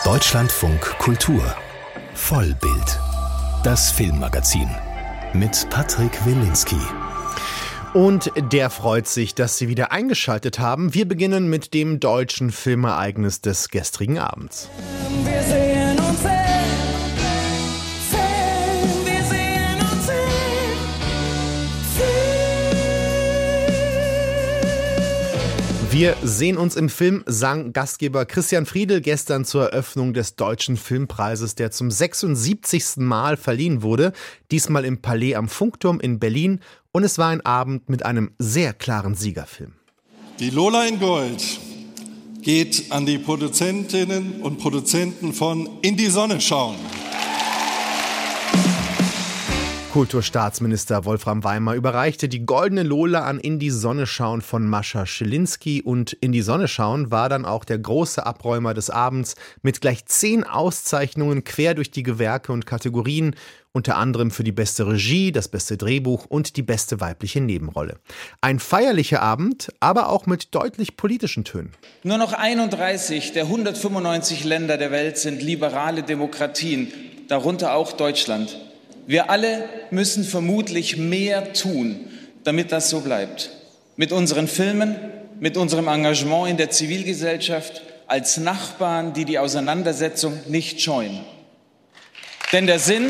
Deutschlandfunk Kultur Vollbild, das Filmmagazin mit Patrick Wilinski. Und der freut sich, dass Sie wieder eingeschaltet haben. Wir beginnen mit dem deutschen Filmereignis des gestrigen Abends. Wir sehen uns Wir sehen uns im Film, sang Gastgeber Christian Friedel gestern zur Eröffnung des Deutschen Filmpreises, der zum 76. Mal verliehen wurde. Diesmal im Palais am Funkturm in Berlin. Und es war ein Abend mit einem sehr klaren Siegerfilm. Die Lola in Gold geht an die Produzentinnen und Produzenten von In die Sonne schauen. Kulturstaatsminister Wolfram Weimar überreichte die Goldene Lola an In die Sonne schauen von Mascha Schilinski. Und In die Sonne schauen war dann auch der große Abräumer des Abends mit gleich 10 Auszeichnungen quer durch die Gewerke und Kategorien, unter anderem für die beste Regie, das beste Drehbuch und die beste weibliche Nebenrolle. Ein feierlicher Abend, aber auch mit deutlich politischen Tönen. Nur noch 31 der 195 Länder der Welt sind liberale Demokratien, darunter auch Deutschland. Wir alle müssen vermutlich mehr tun, damit das so bleibt. Mit unseren Filmen, mit unserem Engagement in der Zivilgesellschaft, als Nachbarn, die die Auseinandersetzung nicht scheuen. Denn der Sinn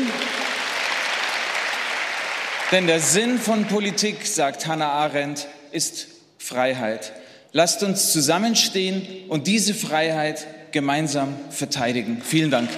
von Politik, sagt Hannah Arendt, ist Freiheit. Lasst uns zusammenstehen und diese Freiheit gemeinsam verteidigen. Vielen Dank.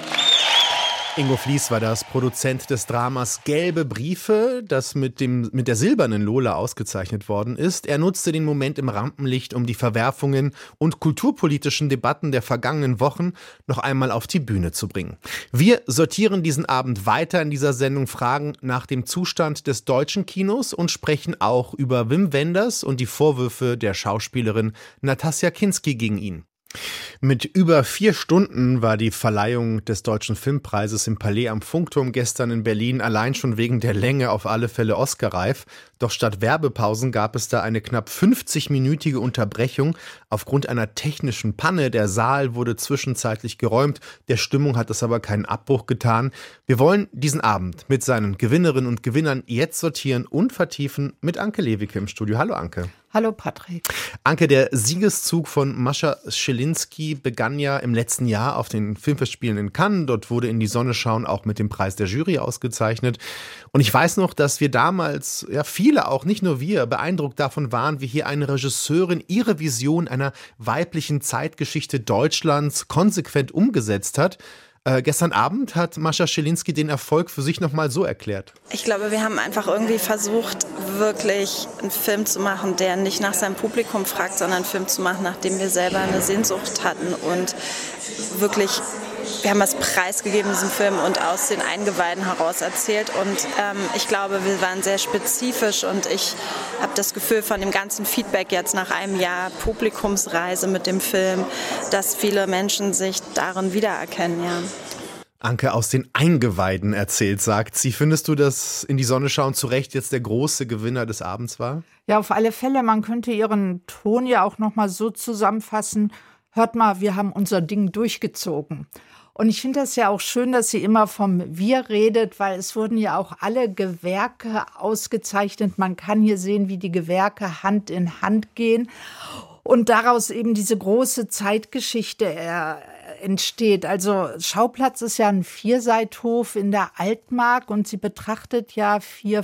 Ingo Fliess war das, Produzent des Dramas Gelbe Briefe, das mit der silbernen Lola ausgezeichnet worden ist. Er nutzte den Moment im Rampenlicht, um die Verwerfungen und kulturpolitischen Debatten der vergangenen Wochen noch einmal auf die Bühne zu bringen. Wir sortieren diesen Abend weiter in dieser Sendung, fragen nach dem Zustand des deutschen Kinos und sprechen auch über Wim Wenders und die Vorwürfe der Schauspielerin Natasja Kinski gegen ihn. Mit über 4 Stunden war die Verleihung des Deutschen Filmpreises im Palais am Funkturm gestern in Berlin allein schon wegen der Länge auf alle Fälle Oscar-reif. Doch statt Werbepausen gab es da eine knapp 50-minütige Unterbrechung aufgrund einer technischen Panne. Der Saal wurde zwischenzeitlich geräumt. Der Stimmung hat es aber keinen Abbruch getan. Wir wollen diesen Abend mit seinen Gewinnerinnen und Gewinnern jetzt sortieren und vertiefen mit Anke Lewicke im Studio. Hallo Anke. Hallo Patrick. Anke, der Siegeszug von Mascha Schilinski begann ja im letzten Jahr auf den Filmfestspielen in Cannes. Dort wurde In die Sonne schauen auch mit dem Preis der Jury ausgezeichnet. Und ich weiß noch, dass wir damals, ja viele auch, nicht nur wir, beeindruckt davon waren, wie hier eine Regisseurin ihre Vision einer weiblichen Zeitgeschichte Deutschlands konsequent umgesetzt hat. Gestern Abend hat Mascha Schilinski den Erfolg für sich nochmal so erklärt. Ich glaube, wir haben einfach irgendwie versucht, wirklich einen Film zu machen, der nicht nach seinem Publikum fragt, sondern einen Film zu machen, nach dem wir selber eine Sehnsucht hatten. Und wirklich, wir haben was preisgegeben in diesem Film und aus den Eingeweiden heraus erzählt. Und ich glaube, wir waren sehr spezifisch und ich habe das Gefühl von dem ganzen Feedback jetzt nach einem Jahr Publikumsreise mit dem Film, dass viele Menschen sich darin wiedererkennen, ja. Anke aus den Eingeweiden erzählt, sagt sie. Findest du, dass In die Sonne schauen zu Recht jetzt der große Gewinner des Abends war? Ja, auf alle Fälle. Man könnte ihren Ton ja auch noch mal so zusammenfassen. Hört mal, wir haben unser Ding durchgezogen. Und ich finde das ja auch schön, dass sie immer vom Wir redet, weil es wurden ja auch alle Gewerke ausgezeichnet. Man kann hier sehen, wie die Gewerke Hand in Hand gehen und daraus eben diese große Zeitgeschichte entsteht. Also Schauplatz ist ja ein Vierseithof in der Altmark und sie betrachtet ja 4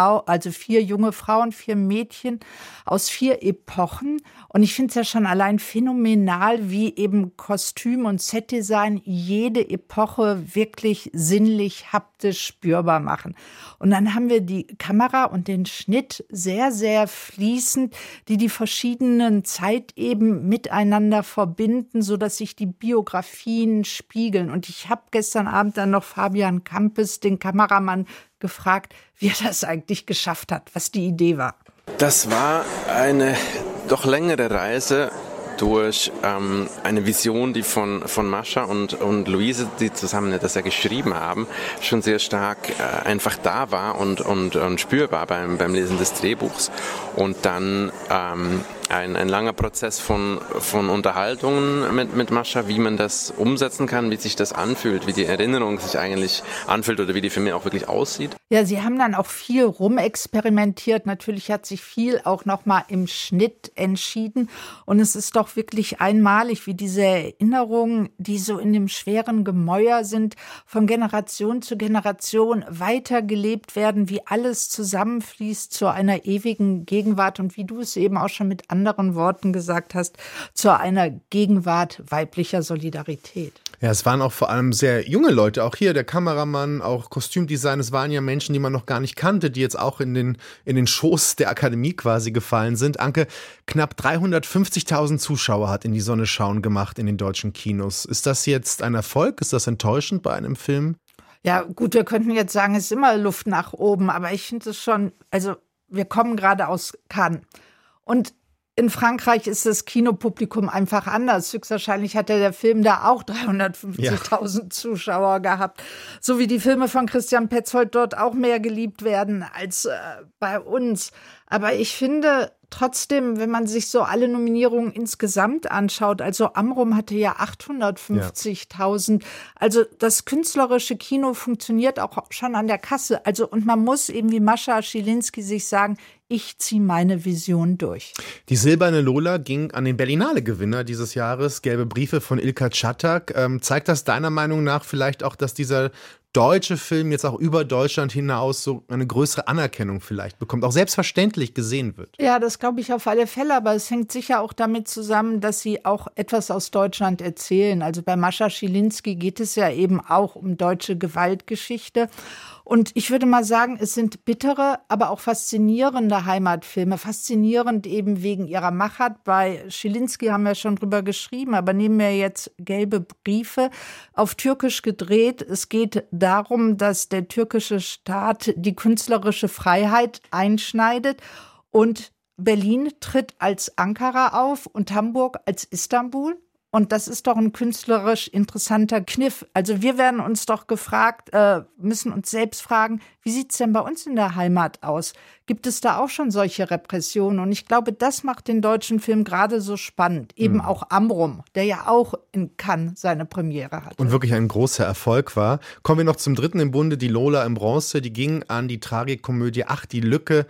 junge Frauen, 4 Mädchen aus 4 Epochen. Und ich finde es ja schon allein phänomenal, wie eben Kostüm und Setdesign jede Epoche wirklich sinnlich, haptisch spürbar machen. Und dann haben wir die Kamera und den Schnitt sehr, sehr fließend, die verschiedenen Zeiteben miteinander verbinden, sodass sich die Biografien spiegeln. Und ich habe gestern Abend dann noch Fabian Kampes, den Kameramann, gefragt, wie er das eigentlich geschafft hat, was die Idee war. Das war eine doch längere Reise durch eine Vision, die von Mascha und Luise, die zusammen das ja geschrieben haben, schon sehr stark einfach da war und spürbar beim Lesen des Drehbuchs. Und dann ein langer Prozess von Unterhaltungen mit Mascha, wie man das umsetzen kann, wie sich das anfühlt, wie die Erinnerung sich eigentlich anfühlt oder wie die Filme auch wirklich aussieht. Ja, Sie haben dann auch viel rumexperimentiert. Natürlich hat sich viel auch nochmal im Schnitt entschieden. Und es ist doch wirklich einmalig, wie diese Erinnerungen, die so in dem schweren Gemäuer sind, von Generation zu Generation weitergelebt werden, wie alles zusammenfließt zu einer ewigen Gegenwart und wie du es eben auch schon mit anderen Worten gesagt hast, zu einer Gegenwart weiblicher Solidarität. Ja, es waren auch vor allem sehr junge Leute, auch hier der Kameramann, auch Kostümdesign, es waren ja Menschen, die man noch gar nicht kannte, die jetzt auch in den Schoß der Akademie quasi gefallen sind. Anke, knapp 350.000 Zuschauer hat In die Sonne schauen gemacht in den deutschen Kinos. Ist das jetzt ein Erfolg? Ist das enttäuschend bei einem Film? Ja gut, wir könnten jetzt sagen, es ist immer Luft nach oben, aber ich finde es schon, also wir kommen gerade aus Cannes und in Frankreich ist das Kinopublikum einfach anders. Höchstwahrscheinlich hatte der Film da auch 350.000 Zuschauer gehabt. So wie die Filme von Christian Petzold dort auch mehr geliebt werden als bei uns. Aber ich finde trotzdem, wenn man sich so alle Nominierungen insgesamt anschaut, also Amrum hatte ja 850.000. Also das künstlerische Kino funktioniert auch schon an der Kasse. Also und man muss eben wie Mascha Schilinski sich sagen, ich ziehe meine Vision durch. Die Silberne Lola ging an den Berlinale-Gewinner dieses Jahres, Gelbe Briefe von Ilka Czatak. Zeigt das deiner Meinung nach vielleicht auch, dass dieser deutsche Film jetzt auch über Deutschland hinaus so eine größere Anerkennung vielleicht bekommt, auch selbstverständlich gesehen wird? Ja, das glaube ich auf alle Fälle, aber es hängt sicher auch damit zusammen, dass sie auch etwas aus Deutschland erzählen. Also bei Mascha Schilinski geht es ja eben auch um deutsche Gewaltgeschichte. Und ich würde mal sagen, es sind bittere, aber auch faszinierende Heimatfilme. Faszinierend eben wegen ihrer Machart. Bei Schilinski haben wir schon drüber geschrieben, aber nehmen wir jetzt Gelbe Briefe, auf Türkisch gedreht. Es geht darum, dass der türkische Staat die künstlerische Freiheit einschneidet und Berlin tritt als Ankara auf und Hamburg als Istanbul. Und das ist doch ein künstlerisch interessanter Kniff. Also wir werden uns doch gefragt, müssen uns selbst fragen, wie sieht es denn bei uns in der Heimat aus? Gibt es da auch schon solche Repressionen? Und ich glaube, das macht den deutschen Film gerade so spannend. Eben auch Amrum, der ja auch in Cannes seine Premiere hatte. Und wirklich ein großer Erfolg war. Kommen wir noch zum dritten im Bunde, die Lola in Bronze. Die ging an die Tragikomödie Ach, die Lücke,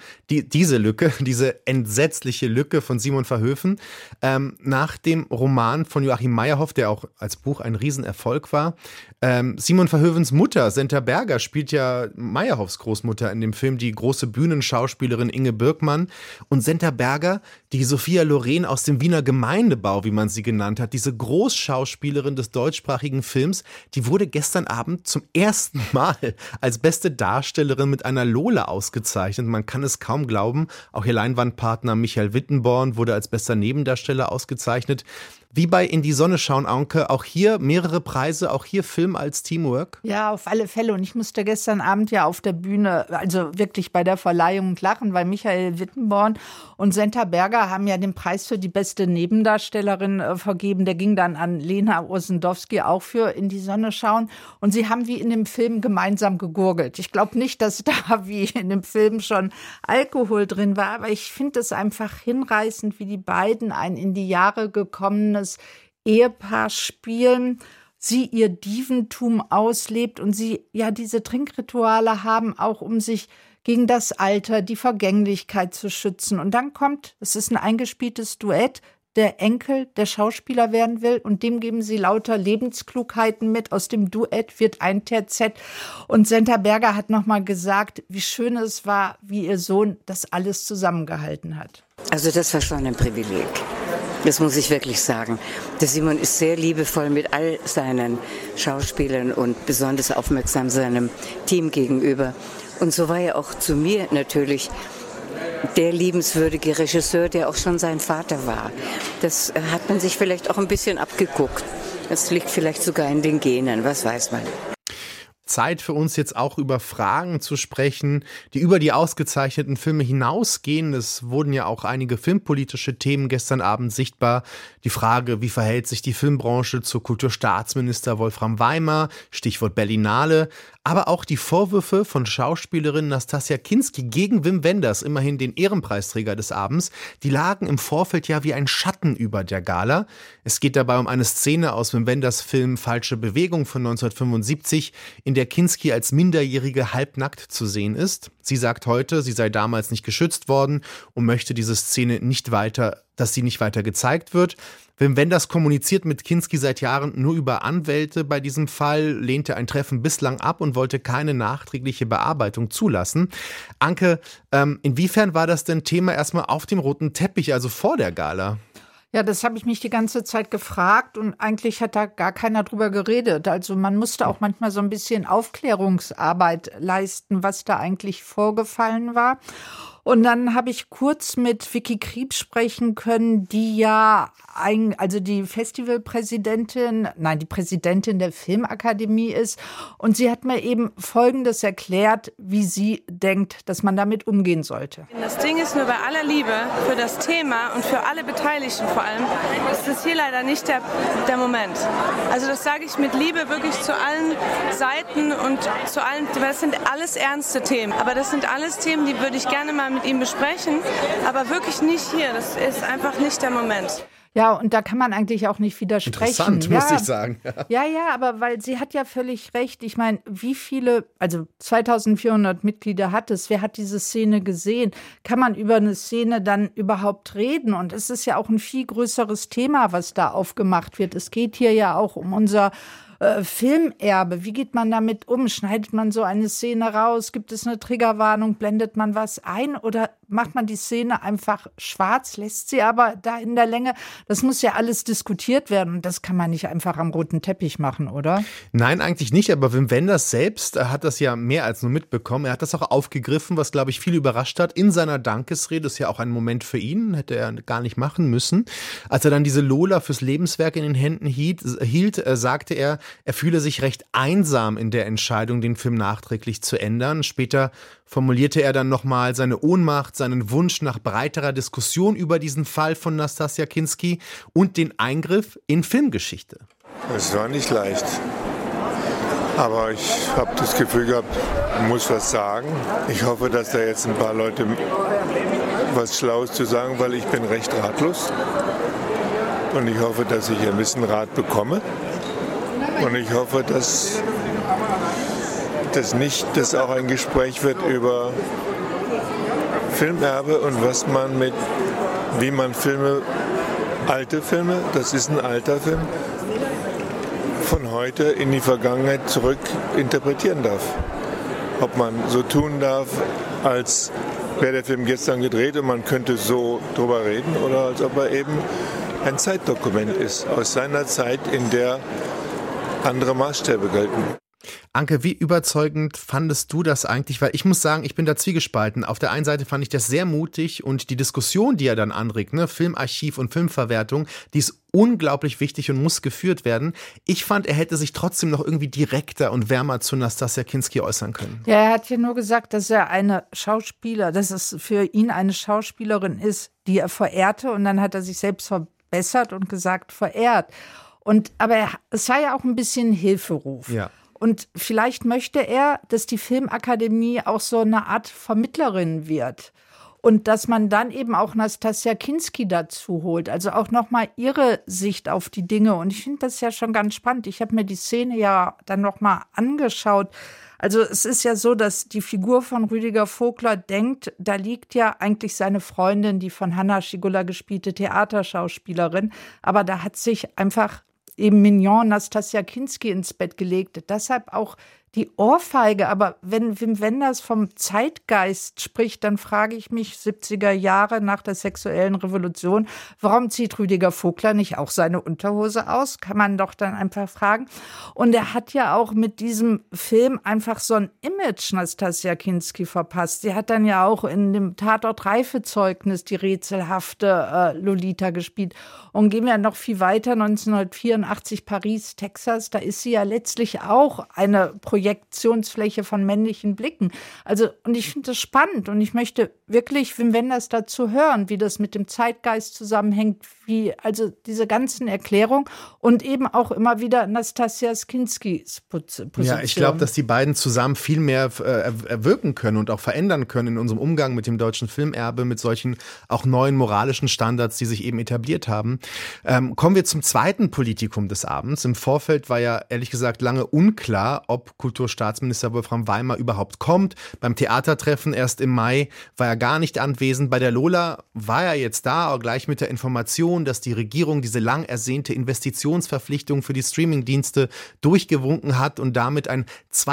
diese entsetzliche Lücke von Simon Verhoeven. Nach dem Roman von Joachim Meyerhoff, der auch als Buch ein Riesenerfolg war. Simon Verhoevens Mutter, Senta Berger, spielt ja Meyerhoffs Großmutter in dem Film, die große Bühnenschauspielerin Inge Birkmann. Und Senta Berger, die Sophia Loren aus dem Wiener Gemeindebau, wie man sie genannt hat, diese Großschauspielerin des deutschsprachigen Films, die wurde gestern Abend zum ersten Mal als beste Darstellerin mit einer Lola ausgezeichnet. Man kann es kaum glauben. Auch ihr Leinwandpartner Michael Wittenborn wurde als bester Nebendarsteller ausgezeichnet. Wie bei In die Sonne schauen, Anke, auch hier mehrere Preise, auch hier Film als Teamwork? Ja, auf alle Fälle. Und ich musste gestern Abend ja auf der Bühne, also wirklich bei der Verleihung lachen, weil Michael Wittenborn und Senta Berger haben ja den Preis für die beste Nebendarstellerin vergeben. Der ging dann an Lena Osendowski, auch für In die Sonne schauen. Und sie haben wie in dem Film gemeinsam gegurgelt. Ich glaube nicht, dass da wie in dem Film schon Alkohol drin war, aber ich finde es einfach hinreißend, wie die beiden ein in die Jahre gekommenes Ehepaar spielen, sie ihr Dieventum auslebt und sie ja diese Trinkrituale haben, auch um sich gegen das Alter, die Vergänglichkeit zu schützen. Und dann kommt, es ist ein eingespieltes Duett, der Enkel, der Schauspieler werden will und dem geben sie lauter Lebensklugheiten mit. Aus dem Duett wird ein Terzett. Und Senta Berger hat nochmal gesagt, wie schön es war, wie ihr Sohn das alles zusammengehalten hat. Also das war schon ein Privileg. Das muss ich wirklich sagen. Der Simon ist sehr liebevoll mit all seinen Schauspielern und besonders aufmerksam seinem Team gegenüber. Und so war er auch zu mir natürlich der liebenswürdige Regisseur, der auch schon sein Vater war. Das hat man sich vielleicht auch ein bisschen abgeguckt. Das liegt vielleicht sogar in den Genen, was weiß man. Zeit für uns jetzt auch über Fragen zu sprechen, die über die ausgezeichneten Filme hinausgehen. Es wurden ja auch einige filmpolitische Themen gestern Abend sichtbar. Die Frage, wie verhält sich die Filmbranche zu Kulturstaatsminister Wolfram Weimar, Stichwort Berlinale, aber auch die Vorwürfe von Schauspielerin Nastassja Kinski gegen Wim Wenders, immerhin den Ehrenpreisträger des Abends, die lagen im Vorfeld ja wie ein Schatten über der Gala. Es geht dabei um eine Szene aus Wim Wenders Film Falsche Bewegung von 1975, in der Kinski als Minderjährige halbnackt zu sehen ist. Sie sagt heute, sie sei damals nicht geschützt worden und möchte diese Szene dass sie nicht weiter gezeigt wird. Wim Wenders kommuniziert mit Kinski seit Jahren nur über Anwälte bei diesem Fall, lehnte ein Treffen bislang ab und wollte keine nachträgliche Bearbeitung zulassen. Anke, inwiefern war das denn Thema erstmal auf dem roten Teppich, also vor der Gala? Ja, das habe ich mich die ganze Zeit gefragt und eigentlich hat da gar keiner drüber geredet. Also man musste auch manchmal so ein bisschen Aufklärungsarbeit leisten, was da eigentlich vorgefallen war. Und dann habe ich kurz mit Vicky Krieb sprechen können, die ja die Festivalpräsidentin, die Präsidentin der Filmakademie ist. Und sie hat mir eben Folgendes erklärt, wie sie denkt, dass man damit umgehen sollte. Das Ding ist nur, bei aller Liebe für das Thema und für alle Beteiligten vor allem, ist das hier leider nicht der Moment. Also das sage ich mit Liebe wirklich zu allen Seiten und zu allen, das sind alles ernste Themen. Aber das sind alles Themen, die würde ich gerne mal mit ihm besprechen, aber wirklich nicht hier. Das ist einfach nicht der Moment. Ja, und da kann man eigentlich auch nicht widersprechen. Interessant, muss ich sagen. Ja, aber weil sie hat ja völlig recht. Ich meine, wie viele, also 2400 Mitglieder hat es, wer hat diese Szene gesehen? Kann man über eine Szene dann überhaupt reden? Und es ist ja auch ein viel größeres Thema, was da aufgemacht wird. Es geht hier ja auch um unser Filmerbe. Wie geht man damit um? Schneidet man so eine Szene raus? Gibt es eine Triggerwarnung? Blendet man was ein? Oder macht man die Szene einfach schwarz, lässt sie aber da in der Länge? Das muss ja alles diskutiert werden. Und das kann man nicht einfach am roten Teppich machen, oder? Nein, eigentlich nicht. Aber Wim Wenders selbst hat das ja mehr als nur mitbekommen. Er hat das auch aufgegriffen, was, glaube ich, viele überrascht hat. In seiner Dankesrede, ist ja auch ein Moment für ihn, hätte er gar nicht machen müssen. Als er dann diese Lola fürs Lebenswerk in den Händen hielt, sagte er fühle sich recht einsam in der Entscheidung, den Film nachträglich zu ändern. Später formulierte er dann nochmal seine Ohnmacht, seinen Wunsch nach breiterer Diskussion über diesen Fall von Nastassja Kinski und den Eingriff in Filmgeschichte. Es war nicht leicht. Aber ich habe das Gefühl gehabt, ich muss was sagen. Ich hoffe, dass da jetzt ein paar Leute was Schlaues zu sagen, weil ich bin recht ratlos. Und ich hoffe, dass ich ein bisschen Rat bekomme. Und ich hoffe, dass das auch ein Gespräch wird über Filmerbe und wie man alte Filme, das ist ein alter Film, von heute in die Vergangenheit zurück interpretieren darf. Ob man so tun darf, als wäre der Film gestern gedreht und man könnte so drüber reden, oder als ob er eben ein Zeitdokument ist, aus seiner Zeit, in der andere Maßstäbe gelten. Anke, wie überzeugend fandest du das eigentlich? Weil ich muss sagen, ich bin da zwiegespalten. Auf der einen Seite fand ich das sehr mutig und die Diskussion, die er dann anregt, Filmarchiv und Filmverwertung, die ist unglaublich wichtig und muss geführt werden. Ich fand, er hätte sich trotzdem noch irgendwie direkter und wärmer zu Nastassja Kinski äußern können. Ja, er hat ja nur gesagt, dass dass es für ihn eine Schauspielerin ist, die er verehrte, und dann hat er sich selbst verbessert und gesagt, verehrt. Aber es war ja auch ein bisschen Hilferuf. Ja. Und vielleicht möchte er, dass die Filmakademie auch so eine Art Vermittlerin wird. Und dass man dann eben auch Nastassja Kinski dazu holt. Also auch nochmal ihre Sicht auf die Dinge. Und ich finde das ja schon ganz spannend. Ich habe mir die Szene ja dann nochmal angeschaut. Also es ist ja so, dass die Figur von Rüdiger Vogler denkt, da liegt ja eigentlich seine Freundin, die von Hanna Schigula gespielte Theaterschauspielerin. Aber da hat sich einfach eben Mignon Nastassja Kinski ins Bett gelegt. Deshalb auch die Ohrfeige. Aber wenn Wim Wenders vom Zeitgeist spricht, dann frage ich mich, 70er Jahre nach der sexuellen Revolution, warum zieht Rüdiger Vogler nicht auch seine Unterhose aus? Kann man doch dann einfach fragen. Und er hat ja auch mit diesem Film einfach so ein Image Nastassja Kinski verpasst. Sie hat dann ja auch in dem Tatort Reifezeugnis die rätselhafte Lolita gespielt. Und gehen wir noch viel weiter, 1984 Paris, Texas, da ist sie ja letztlich auch eine Projektion Projektionsfläche von männlichen Blicken. Also, und ich finde das spannend und ich möchte wirklich Wim Wenders dazu hören, wie das mit dem Zeitgeist zusammenhängt, wie also diese ganzen Erklärungen und eben auch immer wieder Nastassja Skinskys Position. Ja, ich glaube, dass die beiden zusammen viel mehr erwirken können und auch verändern können in unserem Umgang mit dem deutschen Filmerbe, mit solchen auch neuen moralischen Standards, die sich eben etabliert haben. Kommen wir zum zweiten Politikum des Abends. Im Vorfeld war ja ehrlich gesagt lange unklar, ob Kulturstaatsminister Wolfram Weimar überhaupt kommt. Beim Theatertreffen erst im Mai war er gar nicht anwesend. Bei der Lola war er jetzt da, auch gleich mit der Information, dass die Regierung diese lang ersehnte Investitionsverpflichtung für die Streamingdienste durchgewunken hat und damit ein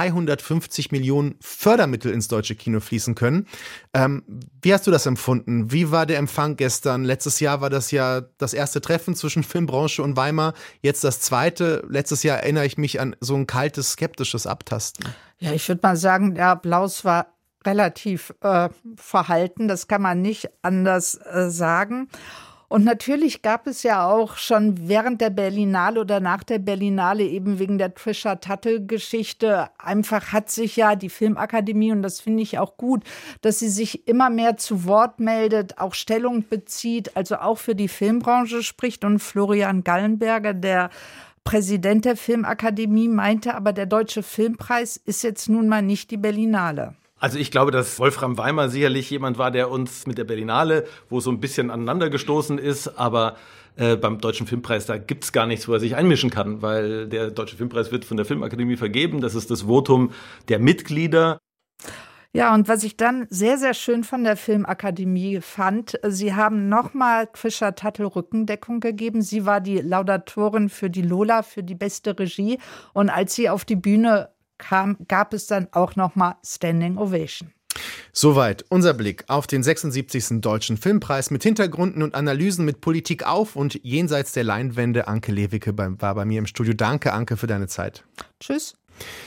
250 Millionen Fördermittel ins deutsche Kino fließen können. Wie hast du das empfunden? Wie war der Empfang gestern? Letztes Jahr war das ja das erste Treffen zwischen Filmbranche und Weimar. Jetzt das zweite. Letztes Jahr erinnere ich mich an so ein kaltes, skeptisches Abtasten. Ja, ich würde mal sagen, der Applaus war relativ verhalten. Das kann man nicht anders sagen. Und natürlich gab es ja auch schon während der Berlinale oder nach der Berlinale eben wegen der Trisha Tuttle-Geschichte einfach hat sich ja die Filmakademie, und das finde ich auch gut, dass sie sich immer mehr zu Wort meldet, auch Stellung bezieht, also auch für die Filmbranche spricht. Und Florian Gallenberger, der Präsident der Filmakademie, meinte aber, der Deutsche Filmpreis ist jetzt nun mal nicht die Berlinale. Also ich glaube, dass Wolfram Weimar sicherlich jemand war, der uns mit der Berlinale, wo so ein bisschen aneinander gestoßen ist, aber beim Deutschen Filmpreis, da gibt's gar nichts, wo er sich einmischen kann, weil der Deutsche Filmpreis wird von der Filmakademie vergeben. Das ist das Votum der Mitglieder. Ja, und was ich dann sehr, sehr schön von der Filmakademie fand, sie haben nochmal Trisha Tuttle Rückendeckung gegeben. Sie war die Laudatorin für die Lola, für die beste Regie. Und als sie auf die Bühne kam, gab es dann auch nochmal Standing Ovation. Soweit unser Blick auf den 76. Deutschen Filmpreis mit Hintergründen und Analysen mit Politik auf und jenseits der Leinwände. Anke Lewicke war bei mir im Studio. Danke, Anke, für deine Zeit. Tschüss.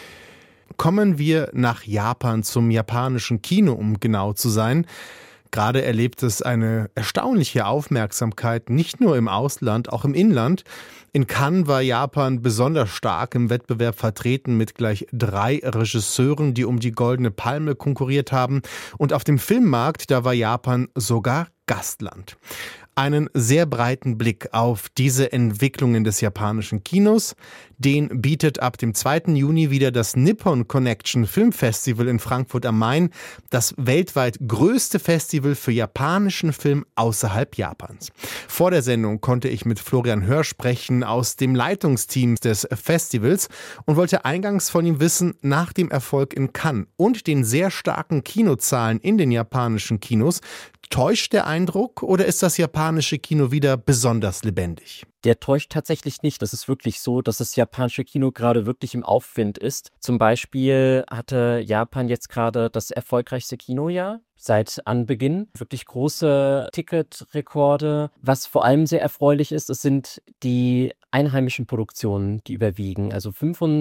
Kommen wir nach Japan, zum japanischen Kino, um genau zu sein. Gerade erlebt es eine erstaunliche Aufmerksamkeit, nicht nur im Ausland, auch im Inland. In Cannes war Japan besonders stark im Wettbewerb vertreten mit gleich 3 Regisseuren, die um die Goldene Palme konkurriert haben. Und auf dem Filmmarkt, da war Japan sogar Gastland. Einen sehr breiten Blick auf diese Entwicklungen des japanischen Kinos, den bietet ab dem 2. Juni wieder das Nippon Connection Filmfestival in Frankfurt am Main, das weltweit größte Festival für japanischen Film außerhalb Japans. Vor der Sendung konnte ich mit Florian Hör sprechen aus dem Leitungsteam des Festivals und wollte eingangs von ihm wissen, nach dem Erfolg in Cannes und den sehr starken Kinozahlen in den japanischen Kinos, täuscht der Eindruck oder ist das japanische Kino wieder besonders lebendig? Der täuscht tatsächlich nicht. Das ist wirklich so, dass das japanische Kino gerade wirklich im Aufwind ist. Zum Beispiel hatte Japan jetzt gerade das erfolgreichste Kinojahr seit Anbeginn. Wirklich große Ticketrekorde. Was vor allem sehr erfreulich ist, es sind die einheimischen Produktionen, die überwiegen. Also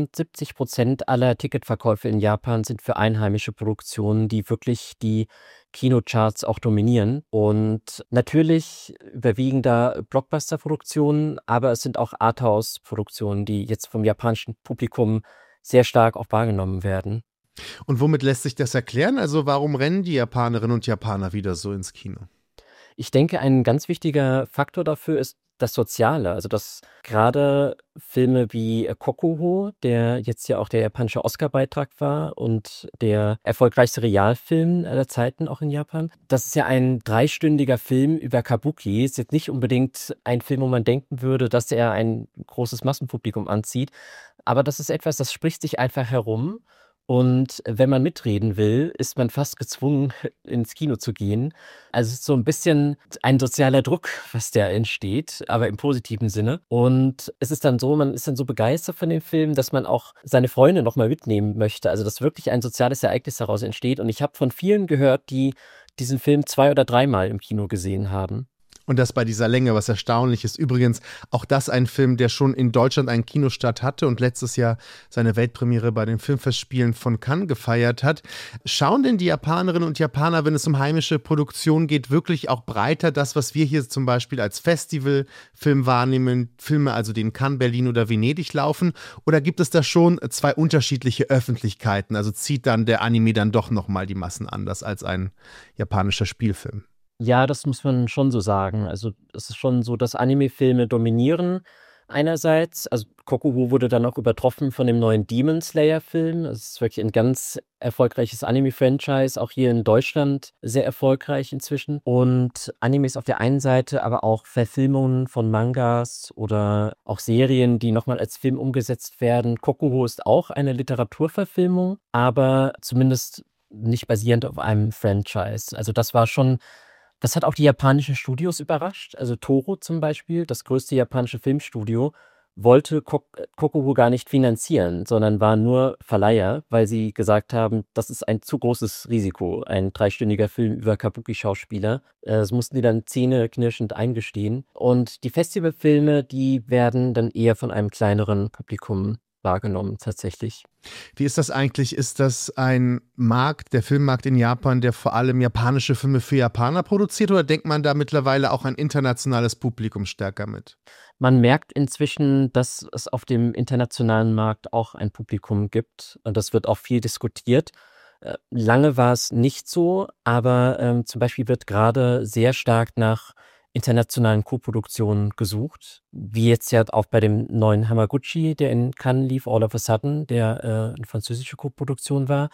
75% aller Ticketverkäufe in Japan sind für einheimische Produktionen, die wirklich die Kinocharts auch dominieren. Und natürlich überwiegen da Blockbuster-Produktionen, aber es sind auch Arthouse-Produktionen, die jetzt vom japanischen Publikum sehr stark auch wahrgenommen werden. Und womit lässt sich das erklären? Also warum rennen die Japanerinnen und Japaner wieder so ins Kino? Ich denke, ein ganz wichtiger Faktor dafür ist das Soziale, also dass gerade Filme wie Kokuho, der jetzt ja auch der japanische Oscar-Beitrag war und der erfolgreichste Realfilm aller Zeiten auch in Japan, das ist ja ein 3-stündiger Film über Kabuki, ist jetzt nicht unbedingt ein Film, wo man denken würde, dass er ein großes Massenpublikum anzieht, aber das ist etwas, das spricht sich einfach herum. Und wenn man mitreden will, ist man fast gezwungen, ins Kino zu gehen. Also es ist so ein bisschen ein sozialer Druck, was da entsteht, aber im positiven Sinne. Und es ist dann so, man ist dann so begeistert von dem Film, dass man auch seine Freunde nochmal mitnehmen möchte. Also dass wirklich ein soziales Ereignis daraus entsteht. Und ich habe von vielen gehört, die diesen Film 2- oder 3-mal im Kino gesehen haben. Und das bei dieser Länge, was erstaunlich ist. Übrigens, auch das ein Film, der schon in Deutschland einen Kinostart hatte und letztes Jahr seine Weltpremiere bei den Filmfestspielen von Cannes gefeiert hat. Schauen denn die Japanerinnen und Japaner, wenn es um heimische Produktion geht, wirklich auch breiter das, was wir hier zum Beispiel als Festivalfilm wahrnehmen, Filme also, die in Cannes, Berlin oder Venedig laufen? Oder gibt es da schon zwei unterschiedliche Öffentlichkeiten? Also zieht dann der Anime dann doch nochmal die Massen anders als ein japanischer Spielfilm? Ja, das muss man schon so sagen. Also es ist schon so, dass Anime-Filme dominieren einerseits. Also Kokuho wurde dann auch übertroffen von dem neuen Demon Slayer-Film. Es ist wirklich ein ganz erfolgreiches Anime-Franchise, auch hier in Deutschland sehr erfolgreich inzwischen. Und Animes auf der einen Seite, aber auch Verfilmungen von Mangas oder auch Serien, die nochmal als Film umgesetzt werden. Kokuho ist auch eine Literaturverfilmung, aber zumindest nicht basierend auf einem Franchise. Also das hat auch die japanischen Studios überrascht. Also Toho zum Beispiel, das größte japanische Filmstudio, wollte Kokuho gar nicht finanzieren, sondern war nur Verleiher, weil sie gesagt haben, das ist ein zu großes Risiko, ein 3-stündiger Film über Kabuki-Schauspieler. Das mussten die dann zähneknirschend eingestehen. Und die Festivalfilme, die werden dann eher von einem kleineren Publikum wahrgenommen tatsächlich. Wie ist das eigentlich? Ist das ein Markt, der Filmmarkt in Japan, der vor allem japanische Filme für Japaner produziert, oder denkt man da mittlerweile auch ein internationales Publikum stärker mit? Man merkt inzwischen, dass es auf dem internationalen Markt auch ein Publikum gibt und das wird auch viel diskutiert. Lange war es nicht so, aber zum Beispiel wird gerade sehr stark nach internationalen Koproduktionen gesucht, wie jetzt ja auch bei dem neuen Hamaguchi, der in Cannes lief, All of a Sudden, der eine französische Koproduktion war.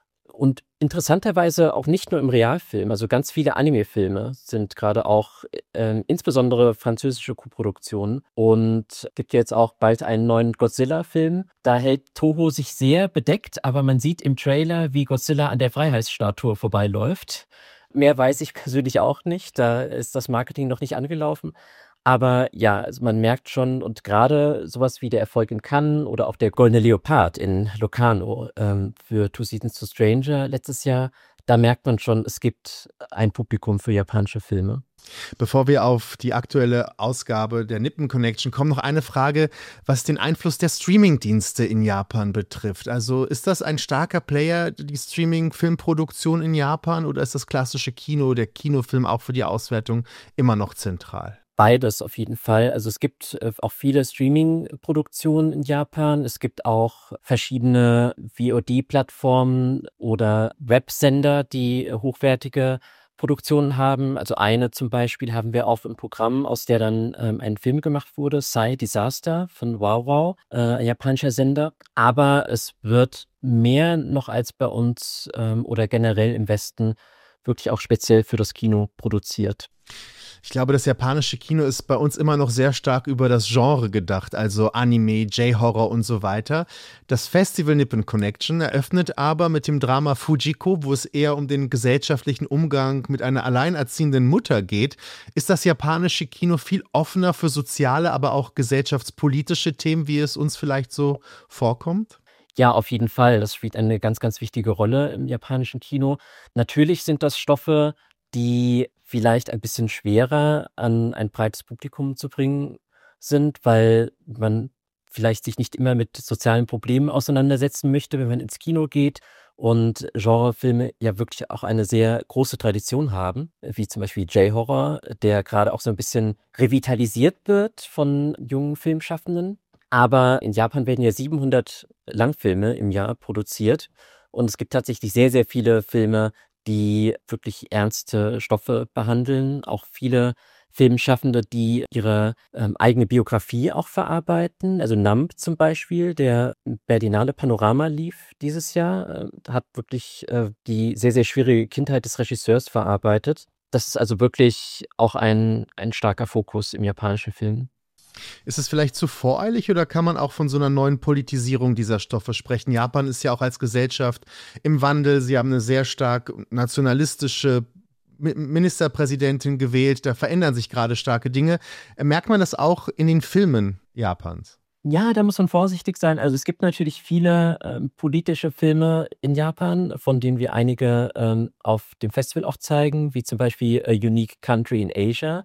Und interessanterweise auch nicht nur im Realfilm, also ganz viele Anime-Filme sind gerade auch insbesondere französische Koproduktionen. Und es gibt jetzt auch bald einen neuen Godzilla-Film. Da hält Toho sich sehr bedeckt, aber man sieht im Trailer, wie Godzilla an der Freiheitsstatue vorbeiläuft. Mehr weiß ich persönlich auch nicht, da ist das Marketing noch nicht angelaufen. Aber ja, also man merkt schon, und gerade sowas wie der Erfolg in Cannes oder auch der Goldene Leopard in Locarno für Two Seasons to Stranger letztes Jahr, da merkt man schon, es gibt ein Publikum für japanische Filme. Bevor wir auf die aktuelle Ausgabe der Nippon Connection kommen, noch eine Frage, was den Einfluss der Streaming-Dienste in Japan betrifft. Also ist das ein starker Player, die Streaming-Filmproduktion in Japan, oder ist das klassische Kino, der Kinofilm auch für die Auswertung immer noch zentral? Beides auf jeden Fall. Also es gibt auch viele Streaming-Produktionen in Japan. Es gibt auch verschiedene VOD-Plattformen oder Websender, die hochwertige Produktionen haben. Also eine zum Beispiel haben wir auch im Programm, aus der dann ein Film gemacht wurde, Psy Disaster von WowWow, ein japanischer Sender. Aber es wird mehr noch als bei uns oder generell im Westen wirklich auch speziell für das Kino produziert. Ich glaube, das japanische Kino ist bei uns immer noch sehr stark über das Genre gedacht, also Anime, J-Horror und so weiter. Das Festival Nippon Connection eröffnet aber mit dem Drama Fujiko, wo es eher um den gesellschaftlichen Umgang mit einer alleinerziehenden Mutter geht. Ist das japanische Kino viel offener für soziale, aber auch gesellschaftspolitische Themen, wie es uns vielleicht so vorkommt? Ja, auf jeden Fall. Das spielt eine ganz, ganz wichtige Rolle im japanischen Kino. Natürlich sind das Stoffe, die vielleicht ein bisschen schwerer an ein breites Publikum zu bringen sind, weil man vielleicht sich nicht immer mit sozialen Problemen auseinandersetzen möchte, wenn man ins Kino geht. Und Genrefilme ja wirklich auch eine sehr große Tradition haben, wie zum Beispiel J-Horror, der gerade auch so ein bisschen revitalisiert wird von jungen Filmschaffenden. Aber in Japan werden ja 700 Langfilme im Jahr produziert und es gibt tatsächlich sehr, sehr viele Filme, die wirklich ernste Stoffe behandeln. Auch viele Filmschaffende, die ihre eigene Biografie auch verarbeiten. Also Numb zum Beispiel, der Berlinale Panorama lief dieses Jahr, hat wirklich die sehr, sehr schwierige Kindheit des Regisseurs verarbeitet. Das ist also wirklich auch ein starker Fokus im japanischen Film. Ist es vielleicht zu voreilig oder kann man auch von so einer neuen Politisierung dieser Stoffe sprechen? Japan ist ja auch als Gesellschaft im Wandel. Sie haben eine sehr stark nationalistische Ministerpräsidentin gewählt. Da verändern sich gerade starke Dinge. Merkt man das auch in den Filmen Japans? Ja, da muss man vorsichtig sein. Also es gibt natürlich viele politische Filme in Japan, von denen wir einige auf dem Festival auch zeigen, wie zum Beispiel A Unique Country in Asia,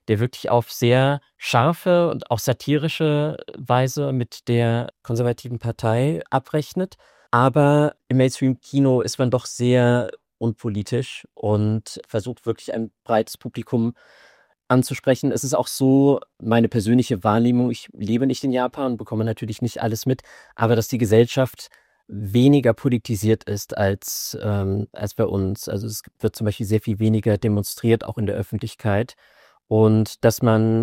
der wirklich auf sehr scharfe und auch satirische Weise mit der konservativen Partei abrechnet. Aber im Mainstream-Kino ist man doch sehr unpolitisch und versucht wirklich ein breites Publikum anzusprechen. Es ist auch so meine persönliche Wahrnehmung, ich lebe nicht in Japan und bekomme natürlich nicht alles mit, aber dass die Gesellschaft weniger politisiert ist als bei uns. Also es wird zum Beispiel sehr viel weniger demonstriert, auch in der Öffentlichkeit. Und dass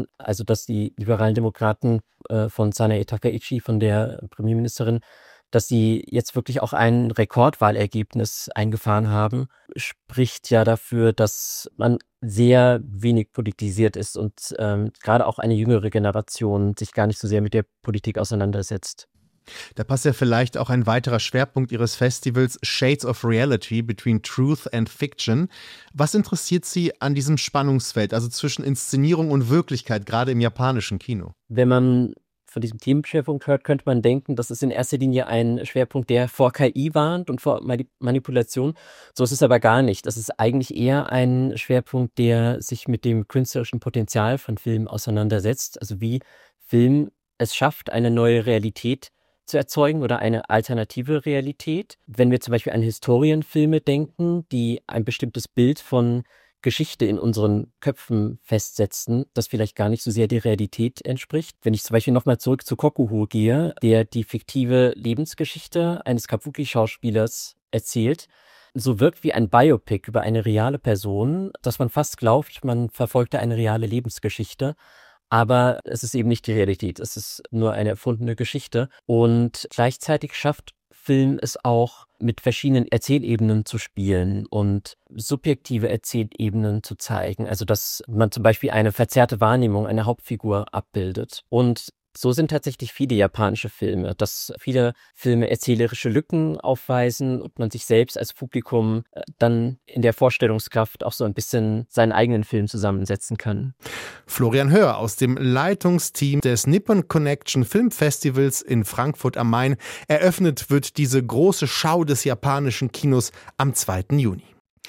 die liberalen Demokraten von Sanae Takaichi, von der Premierministerin, dass sie jetzt wirklich auch ein Rekordwahlergebnis eingefahren haben, spricht ja dafür, dass man sehr wenig politisiert ist und gerade auch eine jüngere Generation sich gar nicht so sehr mit der Politik auseinandersetzt. Da passt ja vielleicht auch ein weiterer Schwerpunkt Ihres Festivals, Shades of Reality Between Truth and Fiction. Was interessiert Sie an diesem Spannungsfeld, also zwischen Inszenierung und Wirklichkeit, gerade im japanischen Kino? Wenn man von diesem Themenschwerpunkt hört, könnte man denken, das ist in erster Linie ein Schwerpunkt, der vor KI warnt und vor Manipulation. So ist es aber gar nicht. Das ist eigentlich eher ein Schwerpunkt, der sich mit dem künstlerischen Potenzial von Filmen auseinandersetzt. Also wie Film es schafft, eine neue Realität zu erzeugen oder eine alternative Realität. Wenn wir zum Beispiel an Historienfilme denken, die ein bestimmtes Bild von Geschichte in unseren Köpfen festsetzen, das vielleicht gar nicht so sehr der Realität entspricht. Wenn ich zum Beispiel nochmal zurück zu Kokuho gehe, der die fiktive Lebensgeschichte eines Kabuki-Schauspielers erzählt, so wirkt wie ein Biopic über eine reale Person, dass man fast glaubt, man verfolgte eine reale Lebensgeschichte. Aber es ist eben nicht die Realität, es ist nur eine erfundene Geschichte. Und gleichzeitig schafft Film es auch, mit verschiedenen Erzählebenen zu spielen und subjektive Erzählebenen zu zeigen. Also dass man zum Beispiel eine verzerrte Wahrnehmung einer Hauptfigur abbildet. Und so sind tatsächlich viele japanische Filme, dass viele Filme erzählerische Lücken aufweisen und man sich selbst als Publikum dann in der Vorstellungskraft auch so ein bisschen seinen eigenen Film zusammensetzen kann. Florian Höhr aus dem Leitungsteam des Nippon Connection Filmfestivals in Frankfurt am Main. Eröffnet wird diese große Schau des japanischen Kinos am 2. Juni.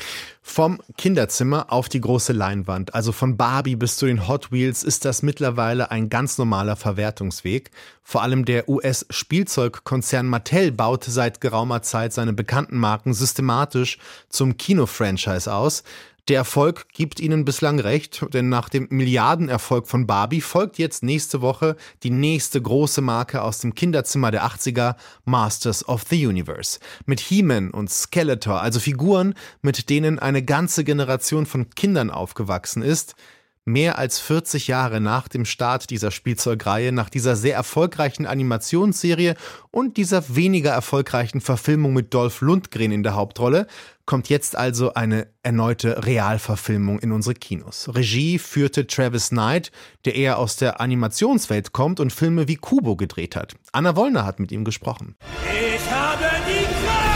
Vom Kinderzimmer auf die große Leinwand, also von Barbie bis zu den Hot Wheels, ist das mittlerweile ein ganz normaler Verwertungsweg. Vor allem der US-Spielzeugkonzern Mattel baut seit geraumer Zeit seine bekannten Marken systematisch zum Kino-Franchise aus. Der Erfolg gibt ihnen bislang recht, denn nach dem Milliardenerfolg von Barbie folgt jetzt nächste Woche die nächste große Marke aus dem Kinderzimmer der 80er, Masters of the Universe. Mit He-Man und Skeletor, also Figuren, mit denen eine ganze Generation von Kindern aufgewachsen ist. Mehr als 40 Jahre nach dem Start dieser Spielzeugreihe, nach dieser sehr erfolgreichen Animationsserie und dieser weniger erfolgreichen Verfilmung mit Dolph Lundgren in der Hauptrolle, kommt jetzt also eine erneute Realverfilmung in unsere Kinos. Regie führte Travis Knight, der eher aus der Animationswelt kommt und Filme wie Kubo gedreht hat. Anna Wollner hat mit ihm gesprochen. Ich habe die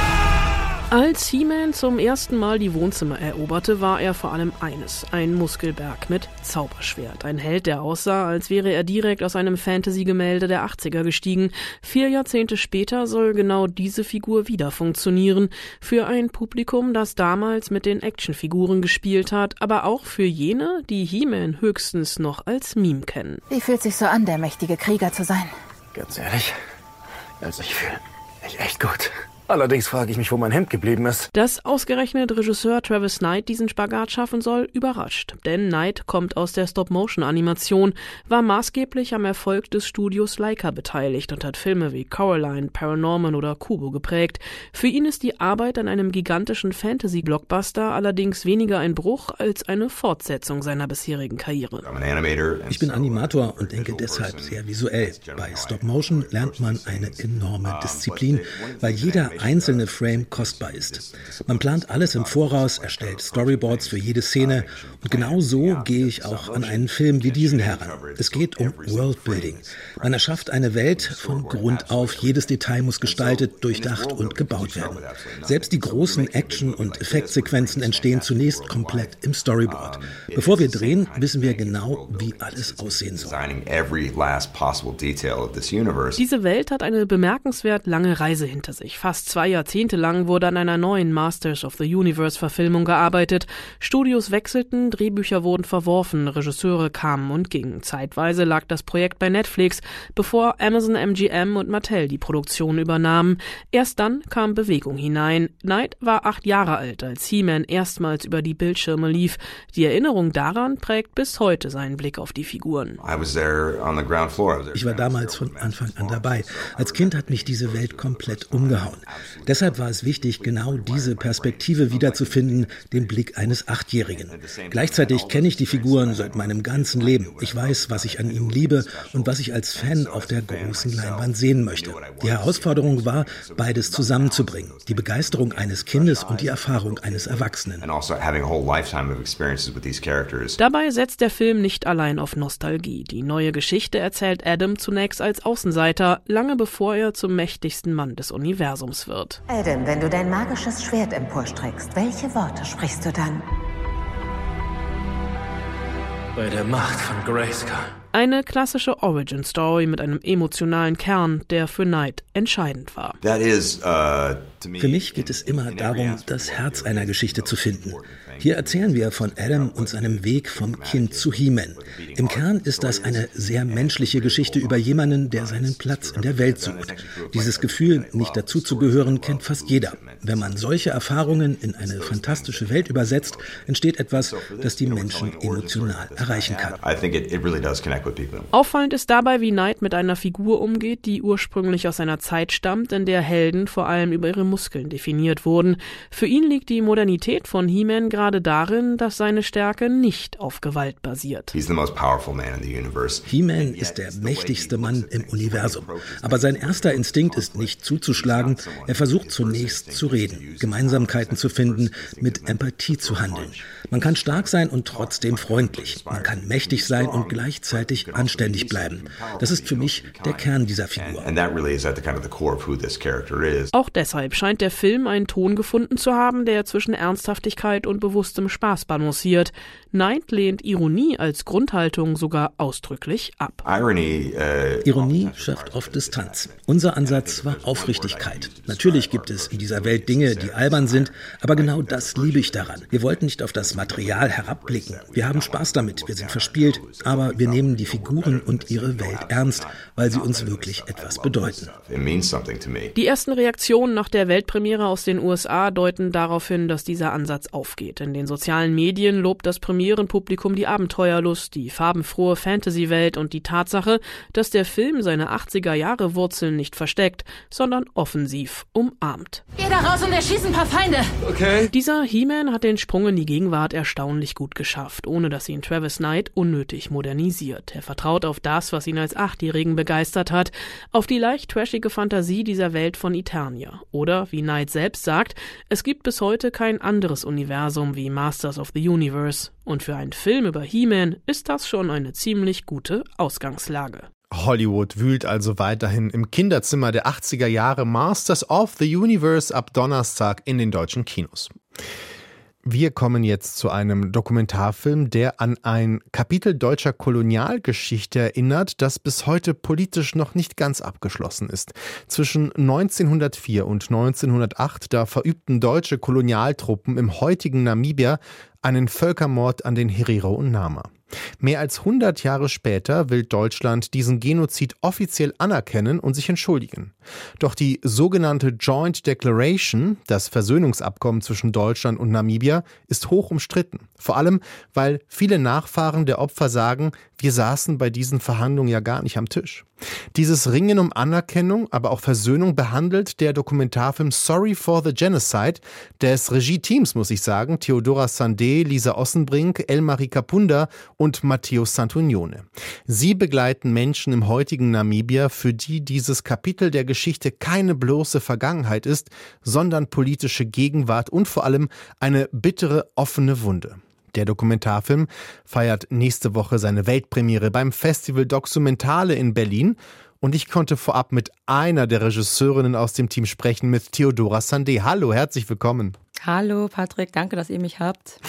Als He-Man zum ersten Mal die Wohnzimmer eroberte, war er vor allem eines: ein Muskelberg mit Zauberschwert. Ein Held, der aussah, als wäre er direkt aus einem Fantasy-Gemälde der 80er gestiegen. 4 Jahrzehnte später soll genau diese Figur wieder funktionieren. Für ein Publikum, das damals mit den Actionfiguren gespielt hat, aber auch für jene, die He-Man höchstens noch als Meme kennen. Wie fühlt sich so an, der mächtige Krieger zu sein? Ganz ehrlich, also ich fühle mich echt gut. Allerdings frage ich mich, wo mein Hemd geblieben ist. Dass ausgerechnet Regisseur Travis Knight diesen Spagat schaffen soll, überrascht. Denn Knight kommt aus der Stop-Motion-Animation, war maßgeblich am Erfolg des Studios Laika beteiligt und hat Filme wie Coraline, Paranorman oder Kubo geprägt. Für ihn ist die Arbeit an einem gigantischen Fantasy-Blockbuster allerdings weniger ein Bruch als eine Fortsetzung seiner bisherigen Karriere. Ich bin Animator und denke deshalb sehr visuell. Bei Stop-Motion lernt man eine enorme Disziplin, weil jeder einzelne Frame kostbar ist. Man plant alles im Voraus, erstellt Storyboards für jede Szene und genau so gehe ich auch an einen Film wie diesen heran. Es geht um Worldbuilding. Man erschafft eine Welt von Grund auf. Jedes Detail muss gestaltet, durchdacht und gebaut werden. Selbst die großen Action- und Effektsequenzen entstehen zunächst komplett im Storyboard. Bevor wir drehen, wissen wir genau, wie alles aussehen soll. Diese Welt hat eine bemerkenswert lange Reise hinter sich. Fast 2 Jahrzehnte lang wurde an einer neuen Masters of the Universe-Verfilmung gearbeitet. Studios wechselten, Drehbücher wurden verworfen, Regisseure kamen und gingen. Zeitweise lag das Projekt bei Netflix, bevor Amazon, MGM und Mattel die Produktion übernahmen. Erst dann kam Bewegung hinein. Knight war 8 Jahre alt, als He-Man erstmals über die Bildschirme lief. Die Erinnerung daran prägt bis heute seinen Blick auf die Figuren. Ich war damals von Anfang an dabei. Als Kind hat mich diese Welt komplett umgehauen. Deshalb war es wichtig, genau diese Perspektive wiederzufinden, den Blick eines 8-Jährigen. Gleichzeitig kenne ich die Figuren seit meinem ganzen Leben. Ich weiß, was ich an ihnen liebe und was ich als Fan auf der großen Leinwand sehen möchte. Die Herausforderung war, beides zusammenzubringen. Die Begeisterung eines Kindes und die Erfahrung eines Erwachsenen. Dabei setzt der Film nicht allein auf Nostalgie. Die neue Geschichte erzählt Adam zunächst als Außenseiter, lange bevor er zum mächtigsten Mann des Universums wird. Adam, wenn du dein magisches Schwert emporstreckst, welche Worte sprichst du dann? Bei der Macht von Grayskull. Eine klassische Origin-Story mit einem emotionalen Kern, der für Knight entscheidend war. Für mich geht es immer darum, das Herz einer Geschichte zu finden. Hier erzählen wir von Adam und seinem Weg vom Kind zu He-Man. Im Kern ist das eine sehr menschliche Geschichte über jemanden, der seinen Platz in der Welt sucht. Dieses Gefühl, nicht dazuzugehören, kennt fast jeder. Wenn man solche Erfahrungen in eine fantastische Welt übersetzt, entsteht etwas, das die Menschen emotional erreichen kann. Auffallend ist dabei, wie Knight mit einer Figur umgeht, die ursprünglich aus einer Zeit stammt, in der Helden vor allem über ihre Muskeln definiert wurden. Für ihn liegt die Modernität von He-Man gerade darin, dass seine Stärke nicht auf Gewalt basiert. He-Man ist der mächtigste Mann im Universum. Aber sein erster Instinkt ist nicht zuzuschlagen. Er versucht zunächst zu reden, Gemeinsamkeiten zu finden, mit Empathie zu handeln. Man kann stark sein und trotzdem freundlich. Man kann mächtig sein und gleichzeitig anständig bleiben. Das ist für mich der Kern dieser Figur. Auch deshalb scheint der Film einen Ton gefunden zu haben, der zwischen Ernsthaftigkeit und bewusstem Spaß balanciert. Knight lehnt Ironie als Grundhaltung sogar ausdrücklich ab. Ironie schafft oft Distanz. Unser Ansatz war Aufrichtigkeit. Natürlich gibt es in dieser Welt Dinge, die albern sind, aber genau das liebe ich daran. Wir wollten nicht auf das Material herabblicken. Wir haben Spaß damit, wir sind verspielt, aber wir nehmen die Figuren und ihre Welt ernst, weil sie uns wirklich etwas bedeuten. Die ersten Reaktionen nach der Weltpremiere aus den USA deuten darauf hin, dass dieser Ansatz aufgeht. In den sozialen Medien lobt das Premierenpublikum die Abenteuerlust, die farbenfrohe Fantasy-Welt und die Tatsache, dass der Film seine 80er-Jahre-Wurzeln nicht versteckt, sondern offensiv umarmt. Geh da raus und erschieß ein paar Feinde! Okay. Dieser He-Man hat den Sprung in die Gegenwart erstaunlich gut geschafft, ohne dass ihn Travis Knight unnötig modernisiert. Er vertraut auf das, was ihn als 8-Jährigen begeistert hat, auf die leicht trashige Fantasie dieser Welt von Eternia. Oder, wie Knight selbst sagt, es gibt bis heute kein anderes Universum wie Masters of the Universe. Und für einen Film über He-Man ist das schon eine ziemlich gute Ausgangslage. Hollywood wühlt also weiterhin im Kinderzimmer der 80er Jahre. Masters of the Universe ab Donnerstag in den deutschen Kinos. Wir kommen jetzt zu einem Dokumentarfilm, der an ein Kapitel deutscher Kolonialgeschichte erinnert, das bis heute politisch noch nicht ganz abgeschlossen ist. Zwischen 1904 und 1908, da verübten deutsche Kolonialtruppen im heutigen Namibia einen Völkermord an den Herero und Nama. Mehr als 100 Jahre später will Deutschland diesen Genozid offiziell anerkennen und sich entschuldigen. Doch die sogenannte Joint Declaration, das Versöhnungsabkommen zwischen Deutschland und Namibia, ist hoch umstritten. Vor allem, weil viele Nachfahren der Opfer sagen, wir saßen bei diesen Verhandlungen ja gar nicht am Tisch. Dieses Ringen um Anerkennung, aber auch Versöhnung behandelt der Dokumentarfilm Sorry for the Genocide des Regie-Teams, muss ich sagen, Theodora Sandé, Lisa Ossenbrink, Elmarie Kapunda und Matteo Santunione. Sie begleiten Menschen im heutigen Namibia, für die dieses Kapitel der Geschichte keine bloße Vergangenheit ist, sondern politische Gegenwart und vor allem eine bittere, offene Wunde. Der Dokumentarfilm feiert nächste Woche seine Weltpremiere beim Festival Documentale in Berlin und ich konnte vorab mit einer der Regisseurinnen aus dem Team sprechen, mit Theodora Sandé. Hallo, herzlich willkommen. Hallo Patrick, danke, dass ihr mich habt.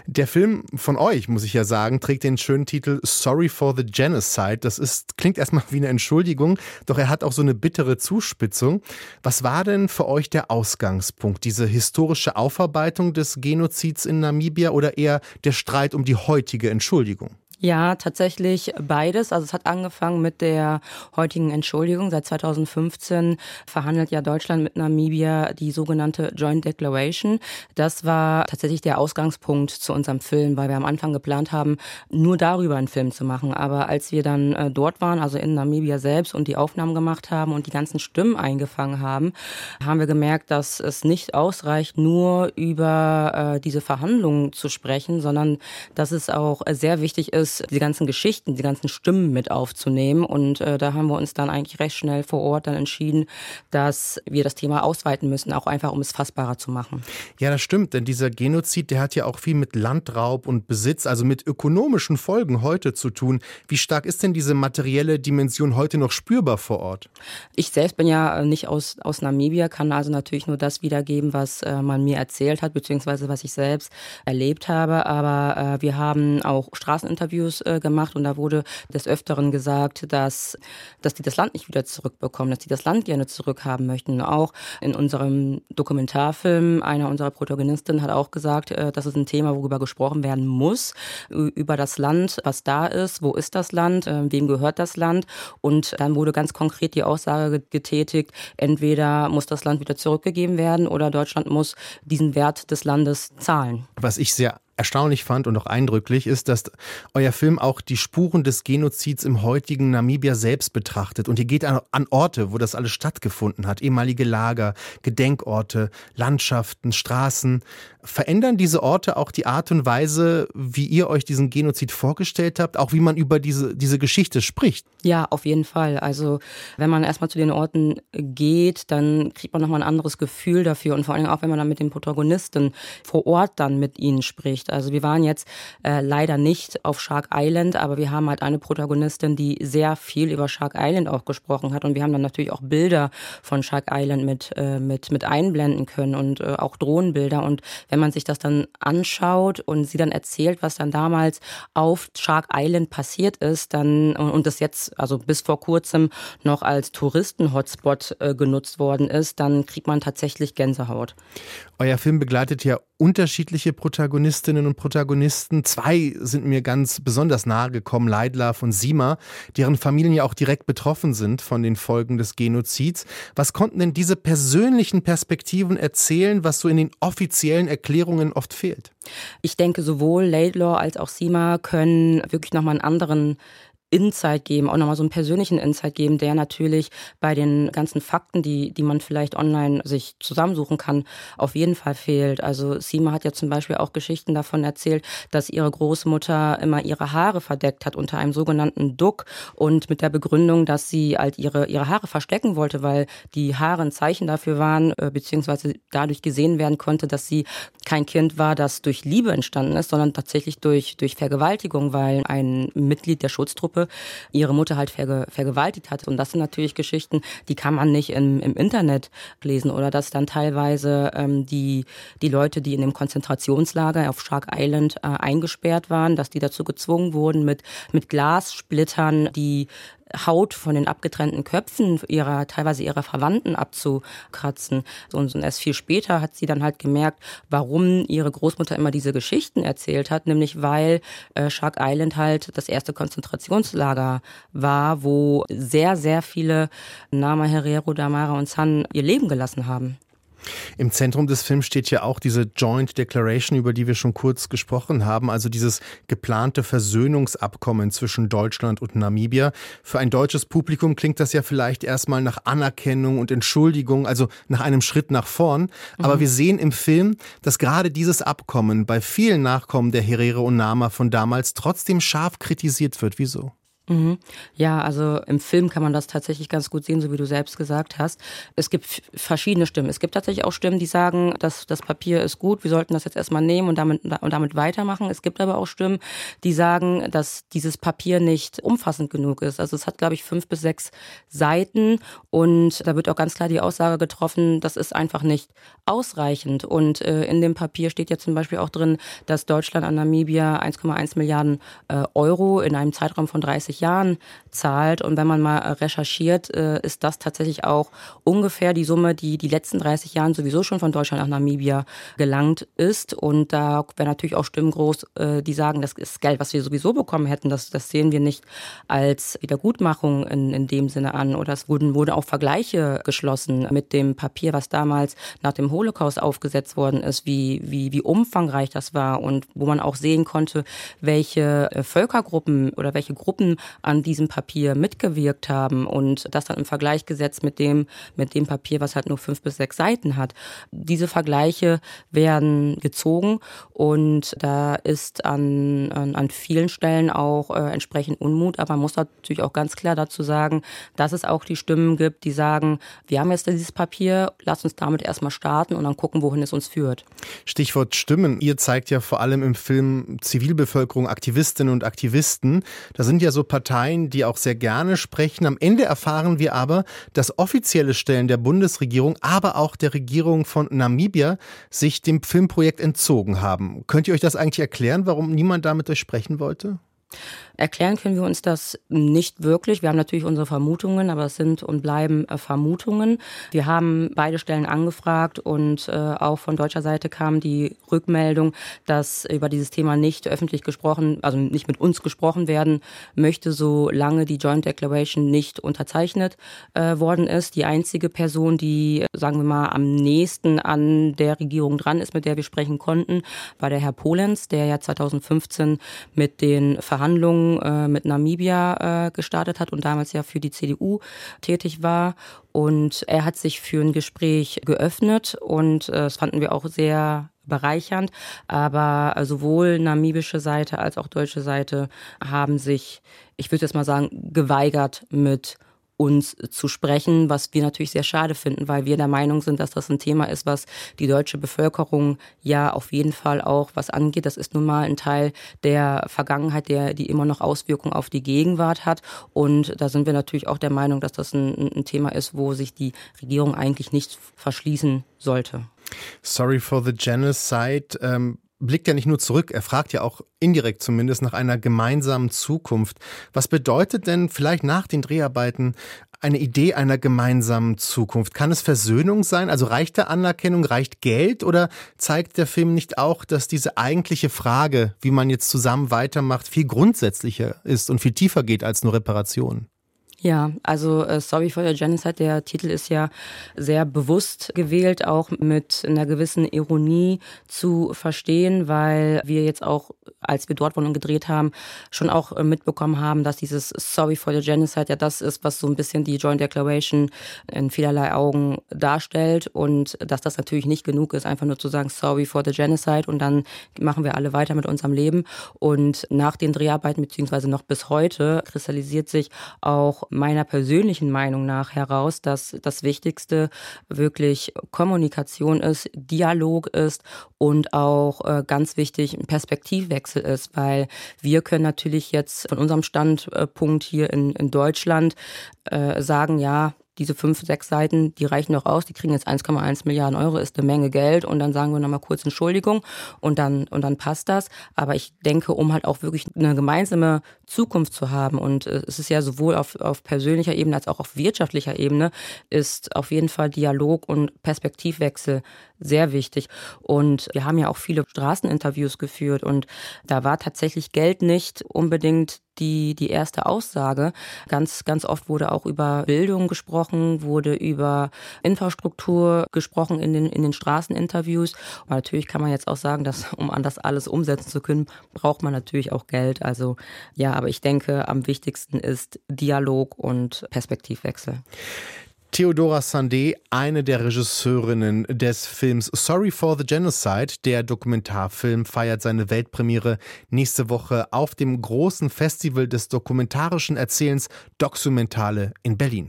Der Film von euch, muss ich ja sagen, trägt den schönen Titel Sorry for the Genocide. Das klingt erstmal wie eine Entschuldigung, doch er hat auch so eine bittere Zuspitzung. Was war denn für euch der Ausgangspunkt? Diese historische Aufarbeitung des Genozids in Namibia oder eher der Streit um die heutige Entschuldigung? Ja, tatsächlich beides. Also es hat angefangen mit der heutigen Entschuldigung. Seit 2015 verhandelt ja Deutschland mit Namibia die sogenannte Joint Declaration. Das war tatsächlich der Ausgangspunkt zu unserem Film, weil wir am Anfang geplant haben, nur darüber einen Film zu machen. Aber als wir dann dort waren, also in Namibia selbst, und die Aufnahmen gemacht haben und die ganzen Stimmen eingefangen haben, haben wir gemerkt, dass es nicht ausreicht, nur über diese Verhandlungen zu sprechen, sondern dass es auch sehr wichtig ist, die ganzen Geschichten, die ganzen Stimmen mit aufzunehmen. Und da haben wir uns dann eigentlich recht schnell vor Ort dann entschieden, dass wir das Thema ausweiten müssen, auch einfach, um es fassbarer zu machen. Ja, das stimmt, denn dieser Genozid, der hat ja auch viel mit Landraub und Besitz, also mit ökonomischen Folgen heute zu tun. Wie stark ist denn diese materielle Dimension heute noch spürbar vor Ort? Ich selbst bin ja nicht aus Namibia, kann also natürlich nur das wiedergeben, was man mir erzählt hat, beziehungsweise was ich selbst erlebt habe. Aber wir haben auch Straßeninterviews gemacht und da wurde des Öfteren gesagt, dass die das Land nicht wieder zurückbekommen, dass die das Land gerne zurückhaben möchten. Auch in unserem Dokumentarfilm, einer unserer Protagonisten hat auch gesagt, das ist ein Thema, worüber gesprochen werden muss, über das Land, was da ist, wo ist das Land, wem gehört das Land, und dann wurde ganz konkret die Aussage getätigt, entweder muss das Land wieder zurückgegeben werden oder Deutschland muss diesen Wert des Landes zahlen. Was ich sehr erstaunlich fand und auch eindrücklich ist, dass euer Film auch die Spuren des Genozids im heutigen Namibia selbst betrachtet. Und ihr geht an Orte, wo das alles stattgefunden hat. Ehemalige Lager, Gedenkorte, Landschaften, Straßen. Verändern diese Orte auch die Art und Weise, wie ihr euch diesen Genozid vorgestellt habt, auch wie man über diese Geschichte spricht? Ja, auf jeden Fall. Also wenn man erstmal zu den Orten geht, dann kriegt man nochmal ein anderes Gefühl dafür. Und vor allem auch, wenn man dann mit den Protagonisten vor Ort dann mit ihnen spricht. Also wir waren jetzt leider nicht auf Shark Island, aber wir haben halt eine Protagonistin, die sehr viel über Shark Island auch gesprochen hat, und wir haben dann natürlich auch Bilder von Shark Island mit einblenden können und auch Drohnenbilder, und wenn man sich das dann anschaut und sie dann erzählt, was dann damals auf Shark Island passiert ist, dann und das jetzt also bis vor kurzem noch als Touristen-Hotspot genutzt worden ist, dann kriegt man tatsächlich Gänsehaut. Euer Film begleitet ja unterschiedliche Protagonistinnen und Protagonisten. 2 sind mir ganz besonders nahe gekommen, Leidlaf und Sima, deren Familien ja auch direkt betroffen sind von den Folgen des Genozids. Was konnten denn diese persönlichen Perspektiven erzählen, was so in den offiziellen Erklärungen oft fehlt? Ich denke, sowohl Laidlaw als auch Sima können wirklich nochmal einen anderen Insight geben, auch nochmal so einen persönlichen Insight geben, der natürlich bei den ganzen Fakten, die man vielleicht online sich zusammensuchen kann, auf jeden Fall fehlt. Also Sima hat ja zum Beispiel auch Geschichten davon erzählt, dass ihre Großmutter immer ihre Haare verdeckt hat unter einem sogenannten Duck, und mit der Begründung, dass sie halt ihre Haare verstecken wollte, weil die Haare ein Zeichen dafür waren, beziehungsweise dadurch gesehen werden konnte, dass sie kein Kind war, das durch Liebe entstanden ist, sondern tatsächlich durch Vergewaltigung, weil ein Mitglied der Schutztruppe ihre Mutter halt vergewaltigt hat. Und das sind natürlich Geschichten, die kann man nicht im Internet lesen. Oder dass dann teilweise die Leute, die in dem Konzentrationslager auf Shark Island eingesperrt waren, dass die dazu gezwungen wurden, mit Glassplittern die Haut von den abgetrennten Köpfen teilweise ihrer Verwandten abzukratzen. Und erst viel später hat sie dann halt gemerkt, warum ihre Großmutter immer diese Geschichten erzählt hat, nämlich weil Shark Island halt das erste Konzentrationslager war, wo sehr, sehr viele Nama, Herero, Damara und San ihr Leben gelassen haben. Im Zentrum des Films steht ja auch diese Joint Declaration, über die wir schon kurz gesprochen haben, also dieses geplante Versöhnungsabkommen zwischen Deutschland und Namibia. Für ein deutsches Publikum klingt das ja vielleicht erstmal nach Anerkennung und Entschuldigung, also nach einem Schritt nach vorn. Aber wir sehen im Film, dass gerade dieses Abkommen bei vielen Nachkommen der Herero und Nama von damals trotzdem scharf kritisiert wird. Wieso? Ja, also im Film kann man das tatsächlich ganz gut sehen, so wie du selbst gesagt hast. Es gibt verschiedene Stimmen. Es gibt tatsächlich auch Stimmen, die sagen, dass das Papier ist gut, wir sollten das jetzt erstmal nehmen und damit weitermachen. Es gibt aber auch Stimmen, die sagen, dass dieses Papier nicht umfassend genug ist. Also es hat, glaube ich, 5 bis 6 Seiten und da wird auch ganz klar die Aussage getroffen, das ist einfach nicht ausreichend. Und in dem Papier steht ja zum Beispiel auch drin, dass Deutschland an Namibia 1,1 Milliarden Euro in einem Zeitraum von 30 Jahren zahlt. Und wenn man mal recherchiert, ist das tatsächlich auch ungefähr die Summe, die letzten 30 Jahren sowieso schon von Deutschland nach Namibia gelangt ist. Und da wäre natürlich auch Stimmen groß, die sagen, das ist Geld, was wir sowieso bekommen hätten. Das sehen wir nicht als Wiedergutmachung in dem Sinne an. Oder es wurden auch Vergleiche geschlossen mit dem Papier, was damals nach dem Holocaust aufgesetzt worden ist, wie umfangreich das war und wo man auch sehen konnte, welche Völkergruppen oder welche Gruppen an diesem Papier mitgewirkt haben und das dann im Vergleich gesetzt mit dem Papier, was halt nur 5 bis 6 Seiten hat. Diese Vergleiche werden gezogen und da ist an vielen Stellen auch entsprechend Unmut, aber man muss natürlich auch ganz klar dazu sagen, dass es auch die Stimmen gibt, die sagen, wir haben jetzt dieses Papier, lass uns damit erstmal starten und dann gucken, wohin es uns führt. Stichwort Stimmen. Ihr zeigt ja vor allem im Film Zivilbevölkerung, Aktivistinnen und Aktivisten. Da sind ja so Parteien, die auch sehr gerne sprechen. Am Ende erfahren wir aber, dass offizielle Stellen der Bundesregierung, aber auch der Regierung von Namibia sich dem Filmprojekt entzogen haben. Könnt ihr euch das eigentlich erklären, warum niemand da mit euch sprechen wollte? Erklären können wir uns das nicht wirklich. Wir haben natürlich unsere Vermutungen, aber es sind und bleiben Vermutungen. Wir haben beide Stellen angefragt und auch von deutscher Seite kam die Rückmeldung, dass über dieses Thema nicht öffentlich gesprochen, also nicht mit uns gesprochen werden möchte, solange die Joint Declaration nicht unterzeichnet worden ist. Die einzige Person, die, sagen wir mal, am nächsten an der Regierung dran ist, mit der wir sprechen konnten, war der Herr Polenz, der ja 2015 mit den Verhandlungen mit Namibia gestartet hat und damals ja für die CDU tätig war. Und er hat sich für ein Gespräch geöffnet und das fanden wir auch sehr bereichernd. Aber sowohl namibische Seite als auch deutsche Seite haben sich, ich würde jetzt mal sagen, geweigert, mit uns zu sprechen, was wir natürlich sehr schade finden, weil wir der Meinung sind, dass das ein Thema ist, was die deutsche Bevölkerung ja auf jeden Fall auch was angeht. Das ist nun mal ein Teil der Vergangenheit, die immer noch Auswirkungen auf die Gegenwart hat. Und da sind wir natürlich auch der Meinung, dass das ein Thema ist, wo sich die Regierung eigentlich nicht verschließen sollte. Sorry for the Genocide blickt ja nicht nur zurück, er fragt ja auch indirekt zumindest nach einer gemeinsamen Zukunft. Was bedeutet denn vielleicht nach den Dreharbeiten eine Idee einer gemeinsamen Zukunft? Kann es Versöhnung sein? Also reicht da Anerkennung, reicht Geld oder zeigt der Film nicht auch, dass diese eigentliche Frage, wie man jetzt zusammen weitermacht, viel grundsätzlicher ist und viel tiefer geht als nur Reparation? Ja, also Sorry for the Genocide, der Titel ist ja sehr bewusst gewählt, auch mit einer gewissen Ironie zu verstehen, weil wir jetzt auch, als wir dort waren und gedreht haben, schon auch mitbekommen haben, dass dieses Sorry for the Genocide ja das ist, was so ein bisschen die Joint Declaration in vielerlei Augen darstellt und dass das natürlich nicht genug ist, einfach nur zu sagen Sorry for the Genocide und dann machen wir alle weiter mit unserem Leben. Und nach den Dreharbeiten, beziehungsweise noch bis heute, kristallisiert sich auch meiner persönlichen Meinung nach heraus, dass das Wichtigste wirklich Kommunikation ist, Dialog ist und auch ganz wichtig ein Perspektivwechsel ist, weil wir können natürlich jetzt von unserem Standpunkt hier in Deutschland sagen, ja, diese 5, 6 Seiten, die reichen doch aus, die kriegen jetzt 1,1 Milliarden Euro, ist eine Menge Geld und dann sagen wir nochmal kurz Entschuldigung und dann passt das. Aber ich denke, um halt auch wirklich eine gemeinsame Zukunft zu haben und es ist ja sowohl auf persönlicher Ebene als auch auf wirtschaftlicher Ebene, ist auf jeden Fall Dialog und Perspektivwechsel sehr wichtig. Und wir haben ja auch viele Straßeninterviews geführt und da war tatsächlich Geld nicht unbedingt die erste Aussage. Ganz, ganz oft wurde auch über Bildung gesprochen, wurde über Infrastruktur gesprochen in den Straßeninterviews. Aber natürlich kann man jetzt auch sagen, dass um an das alles umsetzen zu können, braucht man natürlich auch Geld. Also ja, aber ich denke, am wichtigsten ist Dialog und Perspektivwechsel. Theodora Sandé, eine der Regisseurinnen des Films Sorry for the Genocide. Der Dokumentarfilm feiert seine Weltpremiere nächste Woche auf dem großen Festival des dokumentarischen Erzählens Documentale in Berlin.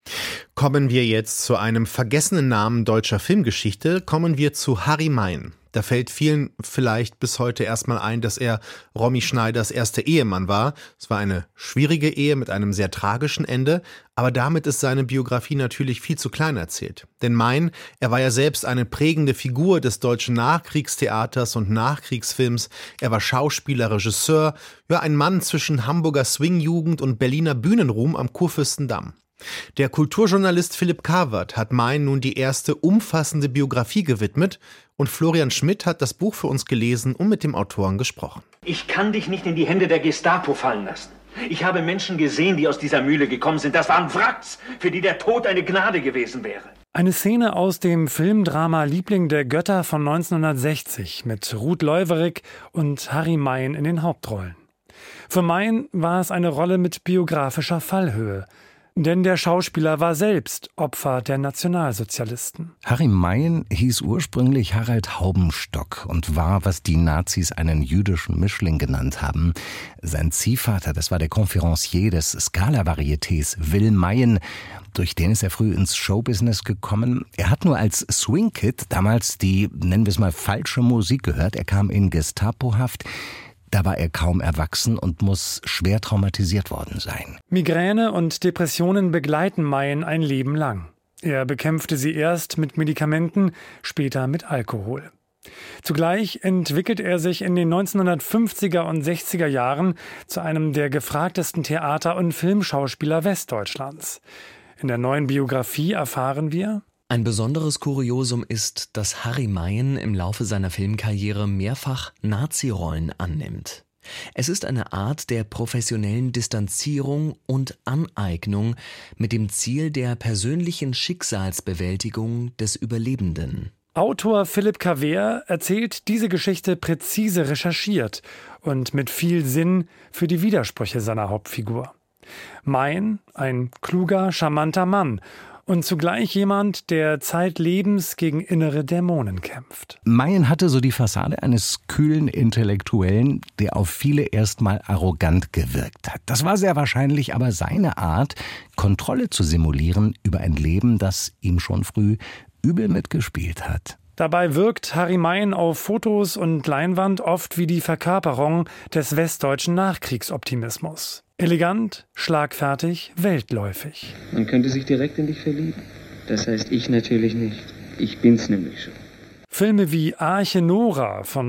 Kommen wir jetzt zu einem vergessenen Namen deutscher Filmgeschichte, kommen wir zu Harry Mein. Da fällt vielen vielleicht bis heute erstmal ein, dass er Romy Schneiders erster Ehemann war. Es war eine schwierige Ehe mit einem sehr tragischen Ende, aber damit ist seine Biografie natürlich viel zu klein erzählt. Denn Mein, er war ja selbst eine prägende Figur des deutschen Nachkriegstheaters und Nachkriegsfilms. Er war Schauspieler, Regisseur, ja ein Mann zwischen Hamburger Swingjugend und Berliner Bühnenruhm am Kurfürstendamm. Der Kulturjournalist Philipp Kawert hat Mein nun die erste umfassende Biografie gewidmet und Florian Schmidt hat das Buch für uns gelesen und mit dem Autoren gesprochen. Ich kann dich nicht in die Hände der Gestapo fallen lassen. Ich habe Menschen gesehen, die aus dieser Mühle gekommen sind. Das waren Wracks, für die der Tod eine Gnade gewesen wäre. Eine Szene aus dem Filmdrama Liebling der Götter von 1960 mit Ruth Leuwerig und Harry Mein in den Hauptrollen. Für Mein war es eine Rolle mit biografischer Fallhöhe. Denn der Schauspieler war selbst Opfer der Nationalsozialisten. Harry Mein hieß ursprünglich Harald Haubenstock und war, was die Nazis einen jüdischen Mischling genannt haben. Sein Ziehvater, das war der Conférencier des Scala-Varietés, Will Meyen. Durch den ist er früh ins Showbusiness gekommen. Er hat nur als Swing-Kid damals die, nennen wir es mal, falsche Musik gehört. Er kam in Gestapohaft. Da war er kaum erwachsen und muss schwer traumatisiert worden sein. Migräne und Depressionen begleiten Meyen ein Leben lang. Er bekämpfte sie erst mit Medikamenten, später mit Alkohol. Zugleich entwickelt er sich in den 1950er und 60er Jahren zu einem der gefragtesten Theater- und Filmschauspieler Westdeutschlands. In der neuen Biografie erfahren wir: Ein besonderes Kuriosum ist, dass Harry Mein im Laufe seiner Filmkarriere mehrfach Nazi-Rollen annimmt. Es ist eine Art der professionellen Distanzierung und Aneignung mit dem Ziel der persönlichen Schicksalsbewältigung des Überlebenden. Autor Philipp Kawert erzählt diese Geschichte präzise recherchiert und mit viel Sinn für die Widersprüche seiner Hauptfigur. Mein, ein kluger, charmanter Mann und zugleich jemand, der zeitlebens gegen innere Dämonen kämpft. Meyen hatte so die Fassade eines kühlen Intellektuellen, der auf viele erstmal arrogant gewirkt hat. Das war sehr wahrscheinlich aber seine Art, Kontrolle zu simulieren über ein Leben, das ihm schon früh übel mitgespielt hat. Dabei wirkt Harry Mein auf Fotos und Leinwand oft wie die Verkörperung des westdeutschen Nachkriegsoptimismus. Elegant, schlagfertig, weltläufig. Man könnte sich direkt in dich verlieben. Das heißt ich natürlich nicht. Ich bin's nämlich schon. Filme wie Arche Nora von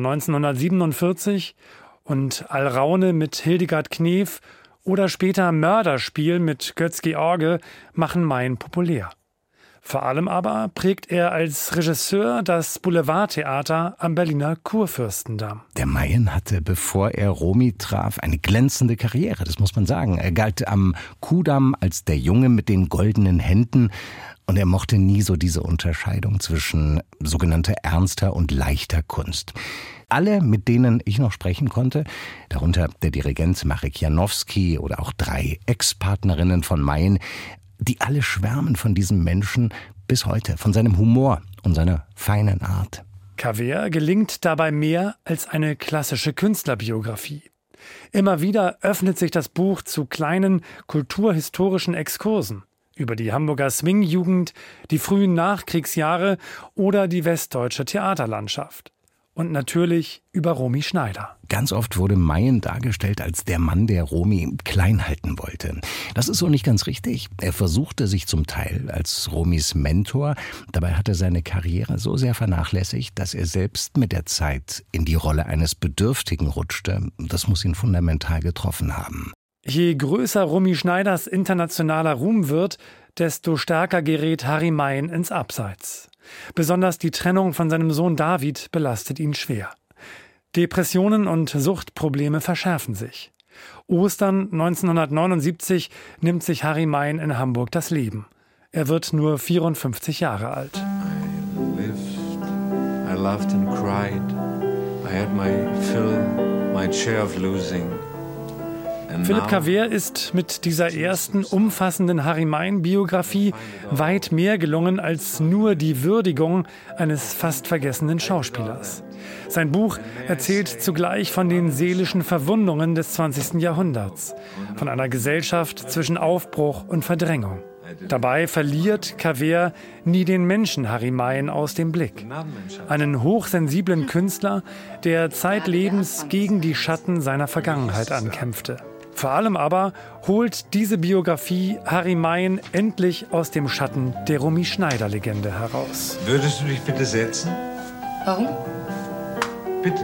1947 und Alraune mit Hildegard Knef oder später Mörderspiel mit Götz-George machen Mein populär. Vor allem aber prägt er als Regisseur das Boulevardtheater am Berliner Kurfürstendamm. Der Meyen hatte, bevor er Romy traf, eine glänzende Karriere, das muss man sagen. Er galt am Kudamm als der Junge mit den goldenen Händen und er mochte nie so diese Unterscheidung zwischen sogenannter ernster und leichter Kunst. Alle, mit denen ich noch sprechen konnte, darunter der Dirigent Marek Janowski oder auch 3 Ex-Partnerinnen von Meyen, die alle schwärmen von diesem Menschen bis heute, von seinem Humor und seiner feinen Art. Kawert gelingt dabei mehr als eine klassische Künstlerbiografie. Immer wieder öffnet sich das Buch zu kleinen kulturhistorischen Exkursen über die Hamburger Swingjugend, die frühen Nachkriegsjahre oder die westdeutsche Theaterlandschaft. Und natürlich über Romy Schneider. Ganz oft wurde Meyen dargestellt als der Mann, der Romy klein halten wollte. Das ist so nicht ganz richtig. Er versuchte sich zum Teil als Romys Mentor. Dabei hat er seine Karriere so sehr vernachlässigt, dass er selbst mit der Zeit in die Rolle eines Bedürftigen rutschte. Das muss ihn fundamental getroffen haben. Je größer Romy Schneiders internationaler Ruhm wird, desto stärker gerät Harry Mein ins Abseits. Besonders die Trennung von seinem Sohn David belastet ihn schwer. Depressionen und Suchtprobleme verschärfen sich. Ostern 1979 nimmt sich Harry Mein in Hamburg das Leben. Er wird nur 54 Jahre alt. I lived, I laughed and cried. I had my fill, my share of losing. Philippe Cavert ist mit dieser ersten umfassenden Harry-Mein-Biografie weit mehr gelungen als nur die Würdigung eines fast vergessenen Schauspielers. Sein Buch erzählt zugleich von den seelischen Verwundungen des 20. Jahrhunderts, von einer Gesellschaft zwischen Aufbruch und Verdrängung. Dabei verliert Cavert nie den Menschen Harry Mein aus dem Blick. Einen hochsensiblen Künstler, der zeitlebens gegen die Schatten seiner Vergangenheit ankämpfte. Vor allem aber holt diese Biografie Harry Mein endlich aus dem Schatten der Romy-Schneider-Legende heraus. Würdest du dich bitte setzen? Warum? Bitte.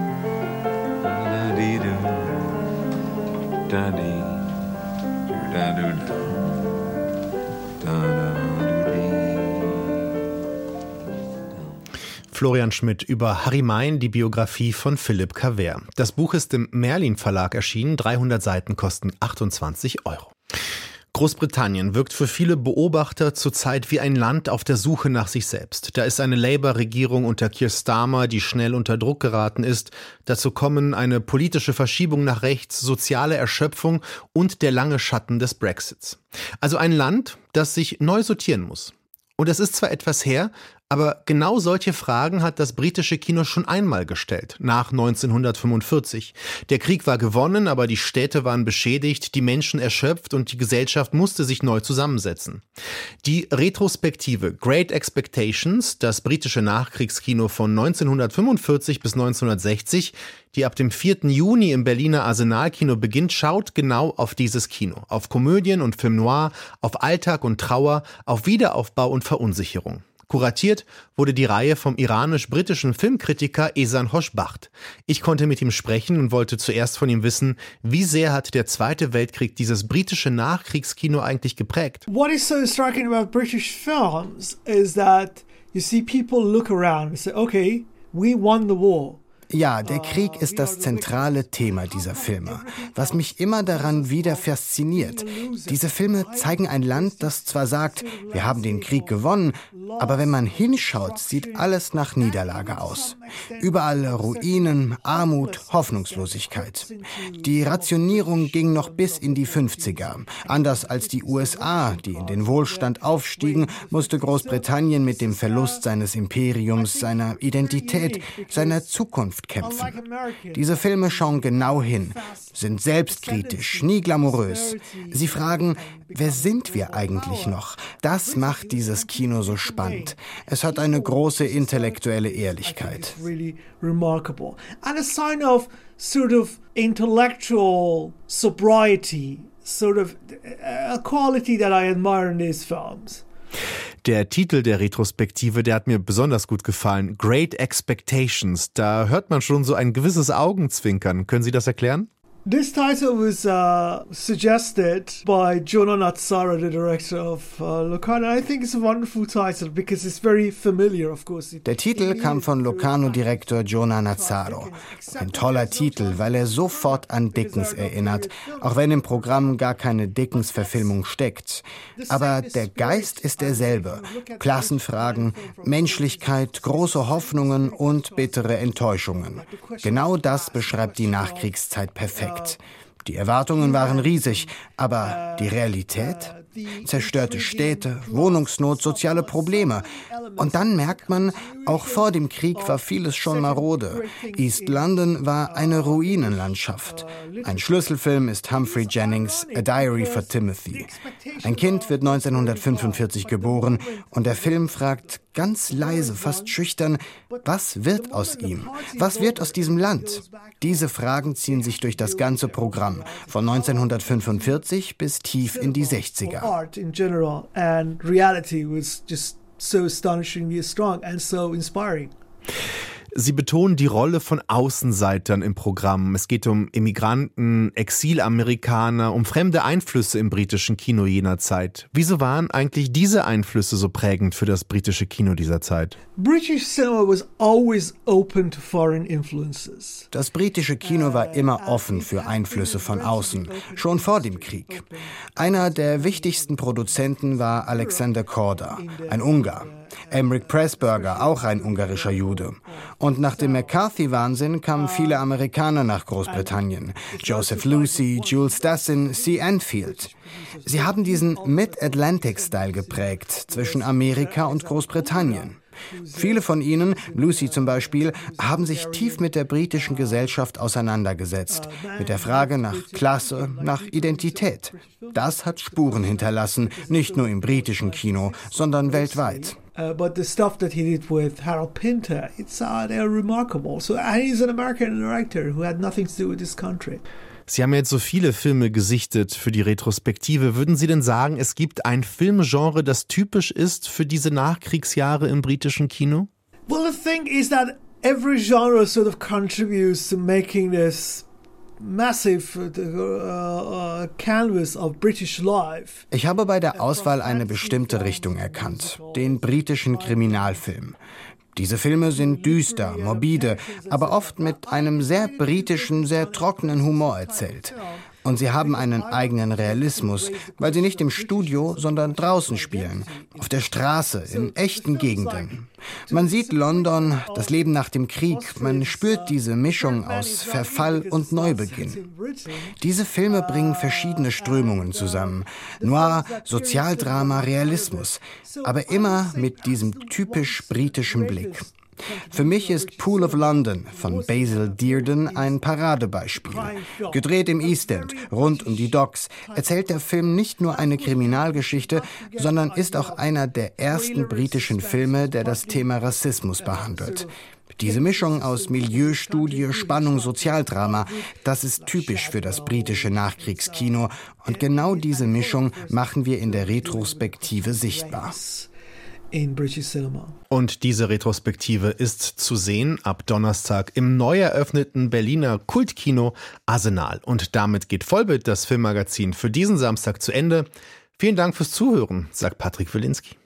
Florian Schmidt über Harry Mein, die Biografie von Philippe Cavert. Das Buch ist im Merlin Verlag erschienen. 300 Seiten kosten 28 €. Großbritannien wirkt für viele Beobachter zurzeit wie ein Land auf der Suche nach sich selbst. Da ist eine Labour-Regierung unter Keir Starmer, die schnell unter Druck geraten ist. Dazu kommen eine politische Verschiebung nach rechts, soziale Erschöpfung und der lange Schatten des Brexits. Also ein Land, das sich neu sortieren muss. Und es ist zwar etwas her, aber genau solche Fragen hat das britische Kino schon einmal gestellt, nach 1945. Der Krieg war gewonnen, aber die Städte waren beschädigt, die Menschen erschöpft und die Gesellschaft musste sich neu zusammensetzen. Die Retrospektive Great Expectations, das britische Nachkriegskino von 1945 bis 1960, die ab dem 4. Juni im Berliner Arsenalkino beginnt, schaut genau auf dieses Kino. Auf Komödien und Film Noir, auf Alltag und Trauer, auf Wiederaufbau und Verunsicherung. Kuratiert wurde die Reihe vom iranisch-britischen Filmkritiker Ehsan Hoshbacht. Ich konnte mit ihm sprechen und wollte zuerst von ihm wissen, wie sehr hat der Zweite Weltkrieg dieses britische Nachkriegskino eigentlich geprägt? What is so striking about British films is that you see people look around and say, okay, we won the war. Ja, der Krieg ist das zentrale Thema dieser Filme, was mich immer daran wieder fasziniert. Diese Filme zeigen ein Land, das zwar sagt, wir haben den Krieg gewonnen, aber wenn man hinschaut, sieht alles nach Niederlage aus. Überall Ruinen, Armut, Hoffnungslosigkeit. Die Rationierung ging noch bis in die 50er. Anders als die USA, die in den Wohlstand aufstiegen, musste Großbritannien mit dem Verlust seines Imperiums, seiner Identität, seiner Zukunft kämpfen. Diese Filme schauen genau hin, sind selbstkritisch, nie glamourös. Sie fragen, wer sind wir eigentlich noch? Das macht dieses Kino so spannend. Es hat eine große intellektuelle Ehrlichkeit. And a sign of sort of intellectual sobriety, sort of a quality that I admire in these films. Der Titel der Retrospektive, der hat mir besonders gut gefallen. Great Expectations. Da hört man schon so ein gewisses Augenzwinkern. Können Sie das erklären? This title was suggested by Jonah Natsara, the director of Locarno. I think it's a wonderful title because it's very familiar, of course. Der Titel kam von Locarno-Direktor Jonah Natsaro. Ein toller Titel, weil er sofort an Dickens erinnert, auch wenn im Programm gar keine Dickens-Verfilmung steckt. Aber der Geist ist derselbe. Klassenfragen, Menschlichkeit, große Hoffnungen und bittere Enttäuschungen. Genau das beschreibt die Nachkriegszeit perfekt. Die Erwartungen waren riesig, aber die Realität? Zerstörte Städte, Wohnungsnot, soziale Probleme. Und dann merkt man, auch vor dem Krieg war vieles schon marode. East London war eine Ruinenlandschaft. Ein Schlüsselfilm ist Humphrey Jennings' A Diary for Timothy. Ein Kind wird 1945 geboren und der Film fragt ganz leise, fast schüchtern, was wird aus ihm? Was wird aus diesem Land? Diese Fragen ziehen sich durch das ganze Programm, von 1945 bis tief in die 60er. Art in general and reality was just so astonishingly strong and so inspiring. Sie betonen die Rolle von Außenseitern im Programm. Es geht um Immigranten, Exilamerikaner, um fremde Einflüsse im britischen Kino jener Zeit. Wieso waren eigentlich diese Einflüsse so prägend für das britische Kino dieser Zeit? British cinema was always open to foreign influences. Das britische Kino war immer offen für Einflüsse von außen, schon vor dem Krieg. Einer der wichtigsten Produzenten war Alexander Korda, ein Ungar. Emmerich Pressburger, auch ein ungarischer Jude. Und nach dem McCarthy-Wahnsinn kamen viele Amerikaner nach Großbritannien. Joseph Lucy, Jules Dassin, C. Enfield. Sie haben diesen Mid-Atlantic-Style geprägt zwischen Amerika und Großbritannien. Viele von ihnen, Lucy zum Beispiel, haben sich tief mit der britischen Gesellschaft auseinandergesetzt, mit der Frage nach Klasse, nach Identität. Das hat Spuren hinterlassen, nicht nur im britischen Kino, sondern weltweit. But the stuff that he did with Harold Pinter, they're remarkable. So he's an American director who had nothing to do with this country. Sie haben jetzt so viele Filme gesichtet für die Retrospektive. Würden Sie denn sagen, es gibt ein Filmgenre, das typisch ist für diese Nachkriegsjahre im britischen Kino? Well, the thing is that every genre sort of contributes to making this massive canvas of British life. Ich habe bei der Auswahl eine bestimmte Richtung erkannt, den britischen Kriminalfilm. Diese Filme sind düster, morbide, aber oft mit einem sehr britischen, sehr trockenen Humor erzählt. Und sie haben einen eigenen Realismus, weil sie nicht im Studio, sondern draußen spielen, auf der Straße, in echten Gegenden. Man sieht London, das Leben nach dem Krieg, man spürt diese Mischung aus Verfall und Neubeginn. Diese Filme bringen verschiedene Strömungen zusammen. Noir, Sozialdrama, Realismus, aber immer mit diesem typisch britischen Blick. Für mich ist Pool of London von Basil Dearden ein Paradebeispiel. Gedreht im East End, rund um die Docks, erzählt der Film nicht nur eine Kriminalgeschichte, sondern ist auch einer der ersten britischen Filme, der das Thema Rassismus behandelt. Diese Mischung aus Milieustudie, Spannung, Sozialdrama, das ist typisch für das britische Nachkriegskino. Und genau diese Mischung machen wir in der Retrospektive sichtbar. In British cinema. Und diese Retrospektive ist zu sehen ab Donnerstag im neu eröffneten Berliner Kultkino Arsenal. Und damit geht Vollbild, das Filmmagazin, für diesen Samstag zu Ende. Vielen Dank fürs Zuhören, sagt Patrick Wilinski.